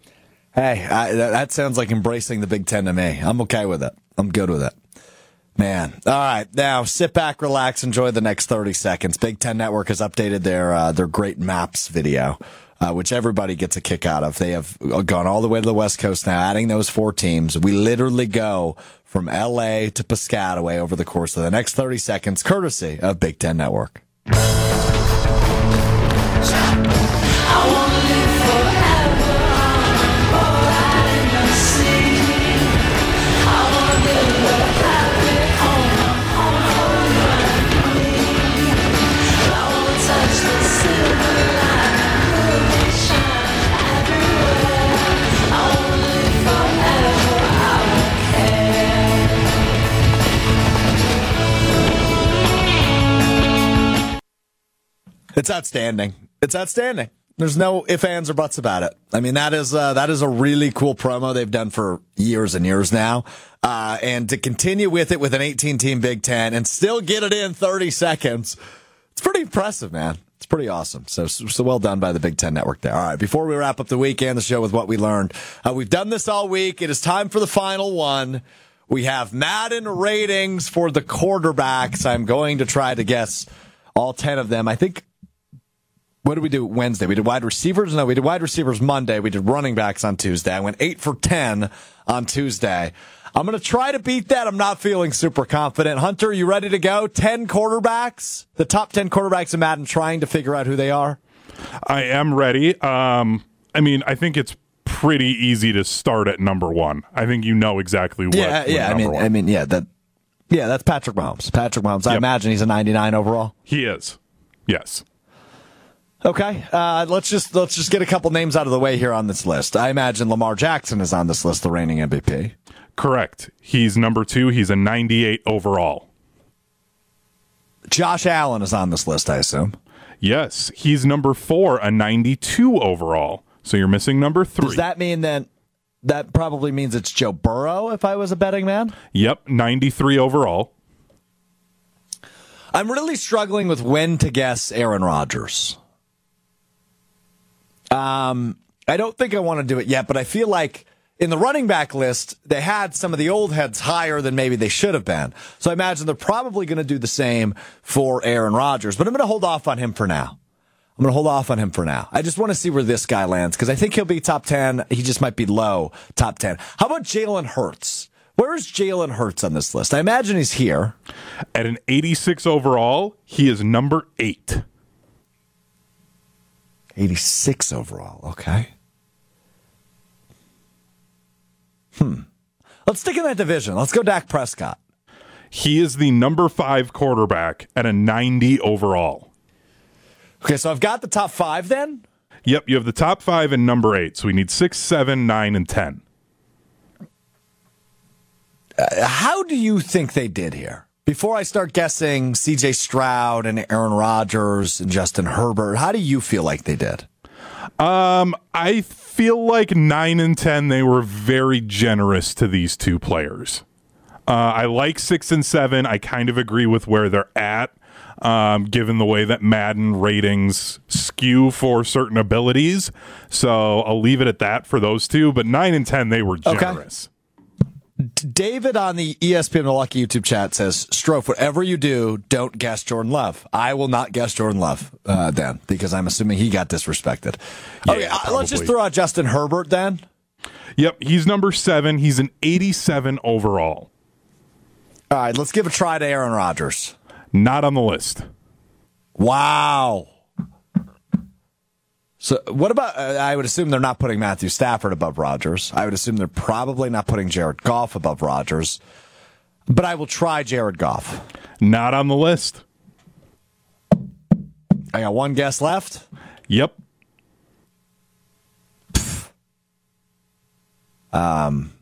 Hey, I, that, that sounds like embracing the Big Ten to me. I'm okay with it. I'm good with it. Man. All right. Now, sit back, relax, enjoy the next thirty seconds. Big Ten Network has updated their uh, their Great Maps video, uh, which everybody gets a kick out of. They have gone all the way to the West Coast now, adding those four teams. We literally go from L A to Piscataway over the course of the next thirty seconds, courtesy of Big Ten Network. It's outstanding. It's outstanding. There's no ifs, ands, or buts about it. I mean, that is uh, that is a really cool promo they've done for years and years now. Uh, and to continue with it with an eighteen-team Big Ten and still get it in thirty seconds, it's pretty impressive, man. It's pretty awesome. So, so well done by the Big Ten Network there. All right, before we wrap up the weekend, the show with what we learned, uh, we've done this all week. It is time for the final one. We have Madden ratings for the quarterbacks. I'm going to try to guess all ten of them. I think. What did we do Wednesday? We did wide receivers? No, we did wide receivers Monday. We did running backs on Tuesday. I went eight for ten on Tuesday. I'm going to try to beat that. I'm not feeling super confident. Hunter, you ready to go? ten quarterbacks? The top ten quarterbacks in Madden, trying to figure out who they are? I am ready. Um, I mean, I think it's pretty easy to start at number one. I think you know exactly what. Yeah, what yeah. I number mean, one. I mean, yeah, that, yeah, that's Patrick Mahomes. Patrick Mahomes. I Yep. imagine he's a ninety-nine overall. He is. Yes. Okay, uh, let's just let's just get a couple names out of the way here on this list. I imagine Lamar Jackson is on this list, the reigning M V P. Correct. He's number two. He's a ninety-eight overall. Josh Allen is on this list, I assume. Yes, he's number four, a ninety-two overall. So you're missing number three. Does that mean then that probably means it's Joe Burrow if I was a betting man? Yep, ninety-three overall. I'm really struggling with when to guess Aaron Rodgers. Um, I don't think I want to do it yet, but I feel like in the running back list, they had some of the old heads higher than maybe they should have been. So I imagine they're probably going to do the same for Aaron Rodgers, but I'm going to hold off on him for now. I'm going to hold off on him for now. I just want to see where this guy lands because I think he'll be top ten. He just might be low top ten. How about Jalen Hurts? Where is Jalen Hurts on this list? I imagine he's here. At an eighty-six overall, he is number eight. eighty-six overall, okay. Hmm. Let's stick in that division. Let's go Dak Prescott. He is the number five quarterback at a ninety overall. Okay, so I've got the top five then? Yep, you have the top five and number eight. So we need six, seven, nine, and ten. Uh, how do you think they did here? Before I start guessing C J Stroud and Aaron Rodgers and Justin Herbert, how do you feel like they did? Um, I feel like nine and ten, they were very generous to these two players. Uh, I like six and seven. I kind of agree with where they're at, um, given the way that Madden ratings skew for certain abilities. So I'll leave it at that for those two. But nine and ten, they were generous. Okay. David on the E S P N Milwaukee YouTube chat says, Strofe, whatever you do, don't guess Jordan Love. I will not guess Jordan Love uh, then, because I'm assuming he got disrespected. Yeah, okay, uh, probably. let's just throw out Justin Herbert then. Yep, he's number seven. He's an eighty-seven overall. All right, let's give a try to Aaron Rodgers. Not on the list. Wow. So what about, uh, I would assume they're not putting Matthew Stafford above Rodgers. I would assume they're probably not putting Jared Goff above Rodgers. But I will try Jared Goff. Not on the list. I got one guess left. Yep. Um.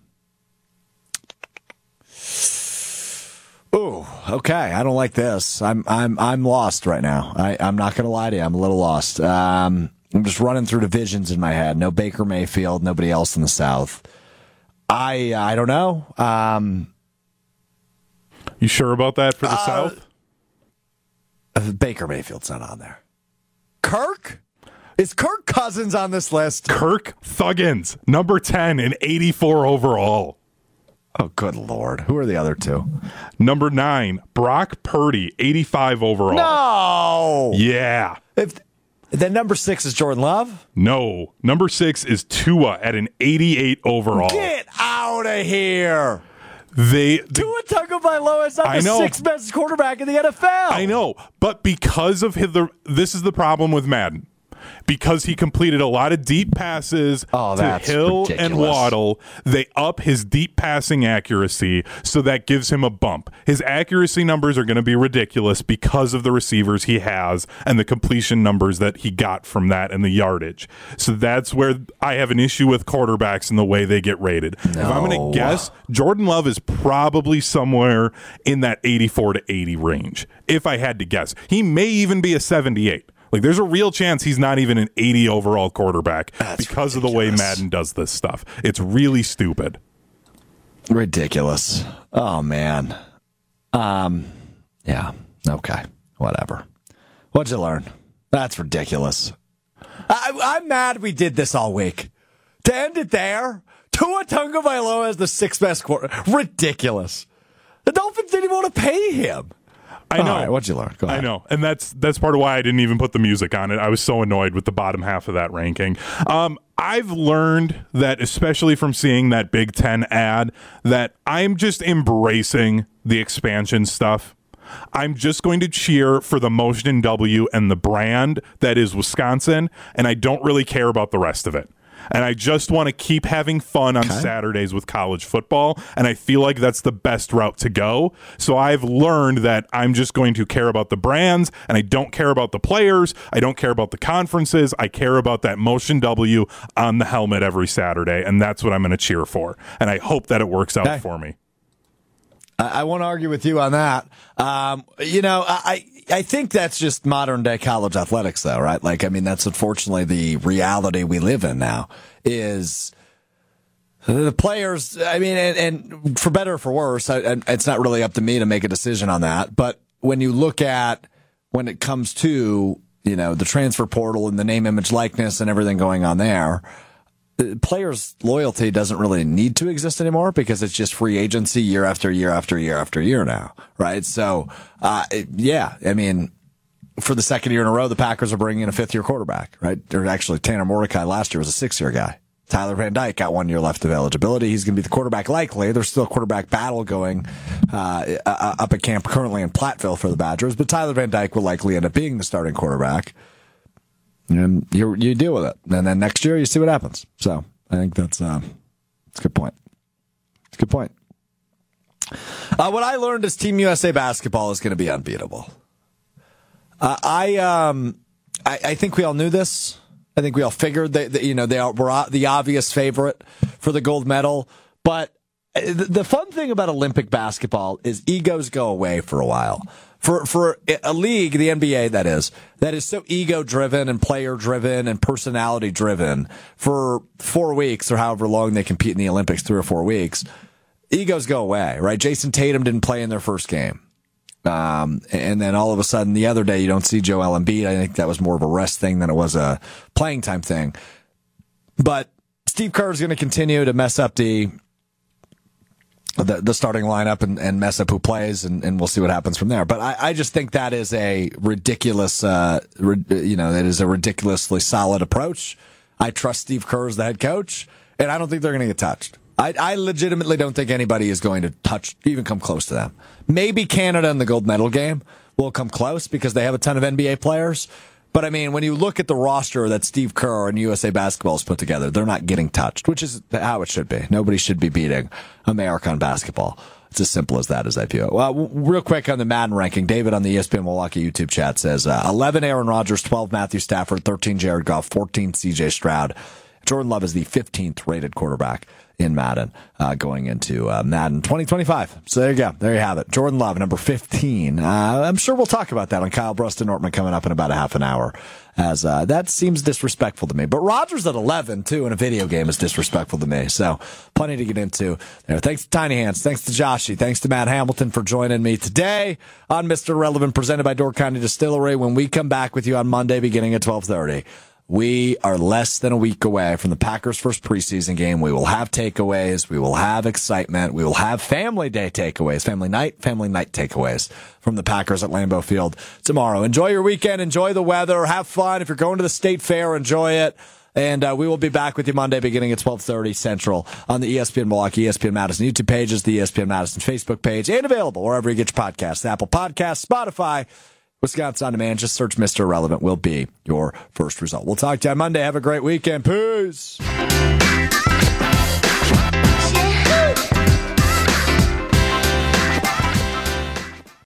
Ooh, okay. I don't like this. I'm I'm I'm lost right now. I, I'm not gonna lie to you. I'm a little lost. Um I'm just running through divisions in my head. No Baker Mayfield, nobody else in the South. I I don't know. Um, you sure about that for the uh, South? Uh, Baker Mayfield's not on there. Kirk? Is Kirk Cousins on this list? Kirk Thuggins, number ten and eighty-four overall. Oh, good Lord. Who are the other two? Number nine, Brock Purdy, eighty-five overall. No! Yeah. If Then number six is Jordan Love? No. Number six is Tua at an eighty-eight overall. Get out of here. They, they Tua Tagovailoa is not the sixth best quarterback in the N F L. I know, but because of his, the, this is the problem with Madden. Because he completed a lot of deep passes oh, to Hill ridiculous. and Waddle, they up his deep passing accuracy, so that gives him a bump. His accuracy numbers are going to be ridiculous because of the receivers he has and the completion numbers that he got from that and the yardage. So that's where I have an issue with quarterbacks and the way they get rated. No. If I'm going to guess, Jordan Love is probably somewhere in that eighty-four to eighty range, if I had to guess. He may even be a seventy-eight. Like, there's a real chance he's not even an eighty overall quarterback That's because ridiculous. of the way Madden does this stuff. It's really stupid. Ridiculous. Oh, man. Um, yeah. Okay. Whatever. What'd you learn? That's ridiculous. I, I'm mad we did this all week. To end it there, Tua Tagovailoa is the sixth best quarter. Ridiculous. The Dolphins didn't even want to pay him. I know. All right, what'd you learn? Go ahead. I know. And that's that's part of why I didn't even put the music on it. I was so annoyed with the bottom half of that ranking. Um, I've learned that, especially from seeing that Big Ten ad, that I'm just embracing the expansion stuff. I'm just going to cheer for the Motion W and the brand that is Wisconsin, and I don't really care about the rest of it. And I just want to keep having fun on Okay. Saturdays with college football. And I feel like that's the best route to go. So I've learned that I'm just going to care about the brands, and I don't care about the players. I don't care about the conferences. I care about that Motion W on the helmet every Saturday. And that's what I'm going to cheer for. And I hope that it works out Okay. for me. I, I won't argue with you on that. Um, you know, I, I think that's just modern day college athletics, though, right? Like, I mean, that's unfortunately the reality we live in now is the players. I mean, and, and for better or for worse, I, and it's not really up to me to make a decision on that. But when you look at when it comes to, you know, the transfer portal and the name, image, likeness and everything going on there, players' loyalty doesn't really need to exist anymore because it's just free agency year after year after year after year now, right? So, uh, it, yeah, I mean, for the second year in a row, the Packers are bringing in a fifth-year quarterback, right? They're actually, Tanner Mordecai last year was a six-year guy. Tyler Van Dyke got one year left of eligibility. He's going to be the quarterback likely. There's still a quarterback battle going uh, up at camp currently in Platteville for the Badgers, but Tyler Van Dyke will likely end up being the starting quarterback. And you you deal with it, and then next year you see what happens. So I think that's uh, that's a good point. It's a good point. Uh, what I learned is Team U S A basketball is going to be unbeatable. Uh, I um I, I think we all knew this. I think we all figured that, that you know they are, were the obvious favorite for the gold medal. But the, the fun thing about Olympic basketball is egos go away for a while. For for a league, the N B A, that is, that is so ego-driven and player-driven and personality-driven for four weeks or however long they compete in the Olympics, three or four weeks, egos go away, right? Jason Tatum didn't play in their first game. Um, and then all of a sudden, the other day, you don't see Joel Embiid. I think that was more of a rest thing than it was a playing time thing. But Steve Kerr is going to continue to mess up the The, the starting lineup and, and mess up who plays, and, and we'll see what happens from there. But I, I just think that is a ridiculous, uh, ri- you know, that is a ridiculously solid approach. I trust Steve Kerr as the head coach, and I don't think they're going to get touched. I, I legitimately don't think anybody is going to touch, even come close to them. Maybe Canada in the gold medal game will come close because they have a ton of N B A players. But, I mean, when you look at the roster that Steve Kerr and U S A Basketball has put together, they're not getting touched, which is how it should be. Nobody should be beating American basketball. It's as simple as that as I view it. Well, real quick on the Madden ranking, David on the E S P N Milwaukee YouTube chat says uh, eleven Aaron Rodgers, twelve Matthew Stafford, thirteen Jared Goff, fourteen C J Stroud. Jordan Love is the fifteenth rated quarterback in Madden uh, going into uh, Madden twenty twenty-five. So there you go. There you have it. Jordan Love, number fifteen. Uh, I'm sure we'll talk about that on Kyle Bruston Nortman coming up in about a half an hour, as uh, that seems disrespectful to me. But Rodgers at eleven, too, in a video game is disrespectful to me. So plenty to get into there. Thanks to Tiny Hands. Thanks to Joshy. Thanks to Matt Hamilton for joining me today on Mister Relevant, presented by Door County Distillery. When we come back with you on Monday beginning at twelve thirty, we are less than a week away from the Packers' first preseason game. We will have takeaways. We will have excitement. We will have family day takeaways, family night, family night takeaways from the Packers at Lambeau Field tomorrow. Enjoy your weekend. Enjoy the weather. Have fun. If you're going to the State Fair, enjoy it. And uh, we will be back with you Monday beginning at twelve thirty Central on the E S P N Milwaukee, E S P N Madison YouTube pages, the E S P N Madison Facebook page, and available wherever you get your podcasts, Apple Podcasts, Spotify, Wisconsin On Demand. Just search Mister Relevant will be your first result. We'll talk to you on Monday. Have a great weekend. Peace.